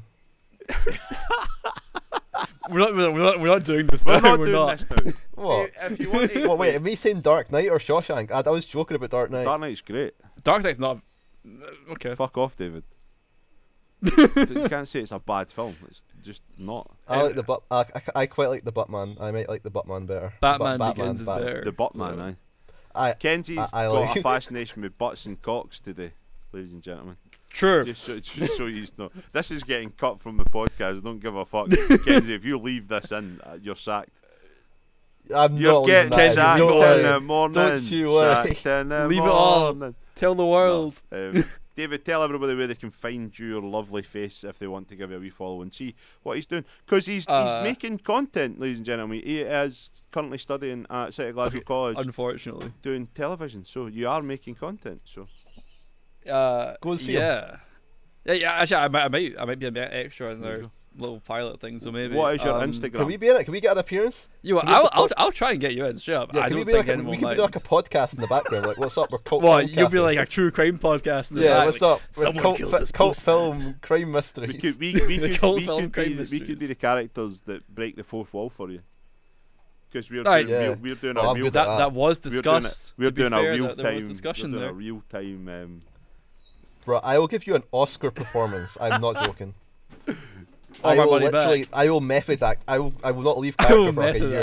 We're not, we're not. We're not doing this. we're now, not we're doing not. this now. What? If you want to, Well, wait, am me saying Dark Knight or Shawshank? I, I was joking about Dark Knight. Dark Knight's great. Dark Knight's not. Okay. Fuck off, David. You can't say it's a bad film. It's just not. I like the but. I, I, I quite like the Buttman. I might like the Buttman better. Batman But Begins is Batman. better. The Buttman, So- aye. I Kenzie's I- I got like- a fascination with butts and cocks today, ladies and gentlemen. True. Just so, just so you know, this is getting cut from the podcast. Don't give a fuck, Kenzie. If you leave this in, uh, you're sacked. I'm You're not getting leaving that. sacked Don't in worry. the morning. Don't you worry. Sacked in the Leave it all. morning. Tell the world. Um, David, tell everybody where they can find your lovely face if they want to give you a wee follow and see what he's doing. Because he's, Uh, he's making content, ladies and gentlemen. He is currently studying at City Glasgow Okay, College Unfortunately. doing television. So you are making content. So Uh, Go and see him. yeah. Yeah, yeah. Actually, I might, I might, I might be a bit extra in There you their go. little pilot thing. So maybe. what is your um, Instagram? Can we be in it? Can we get an appearance? You, can we I'll, have the I'll, pod- I'll try and get you in. Straight up. Yeah, I can we don't be think like a, anyone we can will be like a mind. podcast in the background. Like, what's up? We're cult. What? film You'll be cafe. like a true crime podcast. In the Yeah, back, what's like, up? It's Someone cult, killed fi- this cult postman. film crime mysteries. We could, we, we The could, cult we film could, crime be, we could be mysteries. the characters that break the fourth wall for you. Because we're, Right. doing, Yeah. we're, we're doing Well, a I'm real good That at that was we're doing, discussed. a, we're to be doing fair, a real that there time. was discussion we're doing there. a real time. Um, Bro, I will give you an Oscar performance. I'm not joking. All I my will money literally, back. I will method act. I will, I will not leave I character will for like a method year. act.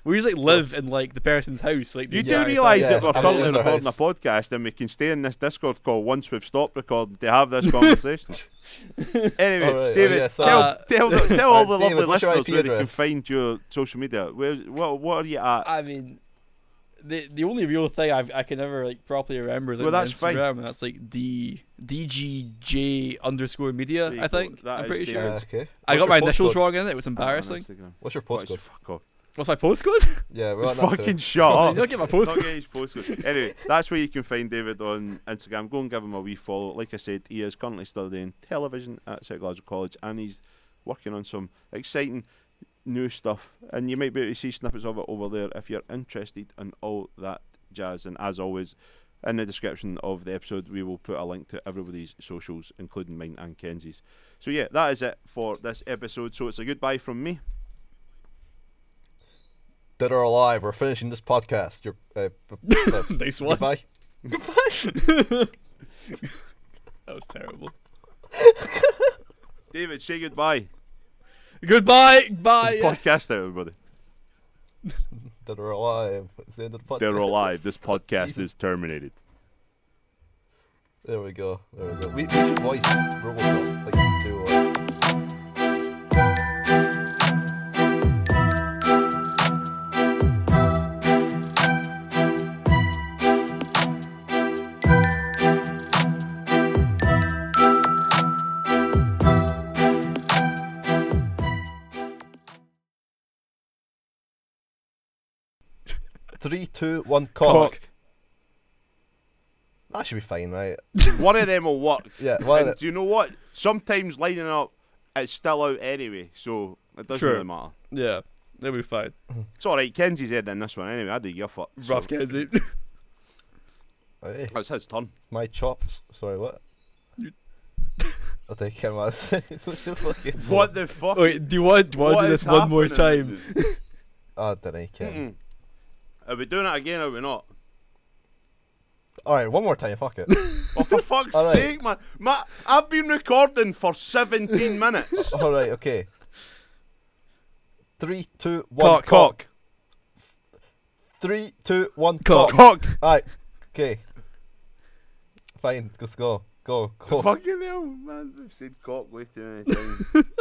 we usually live in like the person's house. Like You the do guy realise yeah, that we're I'm currently in their recording a house. podcast and we can stay in this Discord call once we've stopped recording to have this conversation. Anyway, Alright, oh David, yeah, so- tell, Uh, tell, the, tell all the Alright, David, lovely what's your I listeners P where they can address? find your social media. Where, what, what are you at? I mean, the the only real thing I've, I can never like properly remember is like, Well, my that's fine. Instagram, and that's like d dgj underscore media. There you I go. think That I'm is pretty David. sure. Uh, okay. I What's got my your initials postcode? wrong in it. It was I'm on embarrassing. Instagram. What's your What is- postcode? Fuck off. What's my postcode? Yeah, we want that too. Fucking shut You up. don't get my Not postcode. get his postcode. Anyway, that's where you can find David on Instagram. Go and give him a wee follow. Like I said, he is currently studying television at Psychological College and he's working on some exciting new stuff. And you might be able to see snippets of it over there if you're interested in all that jazz. And as always, in the description of the episode, we will put a link to everybody's socials, including mine and Kenzie's. So yeah, that is it for this episode. So it's a goodbye from me. Dead or alive, we're finishing this podcast. You're, uh, b- uh, Nice one. goodbye. That was terrible. David, say goodbye. Goodbye. Bye. Podcast out, everybody. Dead or alive. It's the end of the podcast. They're alive. This podcast is terminated. There we go. There we go. We, we should voice Robocop like you do. Uh, Three, two, one, cock. Cock. That should be fine, right? One of them will work. Yeah. One of And the, do you know what? Sometimes lining up, it's still out anyway, so it doesn't Sure. really matter. Yeah, they'll be fine. It's alright, Kenzie's head in this one anyway. I do your fuck. Rough so Kenzie. hey, It's his turn. my chops. Sorry, what? You- I'll take him as. What the fuck? Wait, do you want, do you want What to do is this one more happening? time? Oh, didn't I? Ken. Mm-mm. Are we doing it again or are we not? Alright, one more time. Fuck it. Oh, for fuck's All right. sake, man. Ma- I've been recording for seventeen minutes. Alright, okay. Three, two, one, Cock. Cock. Three, two, one, Cock. cock. Cock. Alright, okay. Fine, let's go. Go, go. Fucking hell, man. I've said cock way too many times.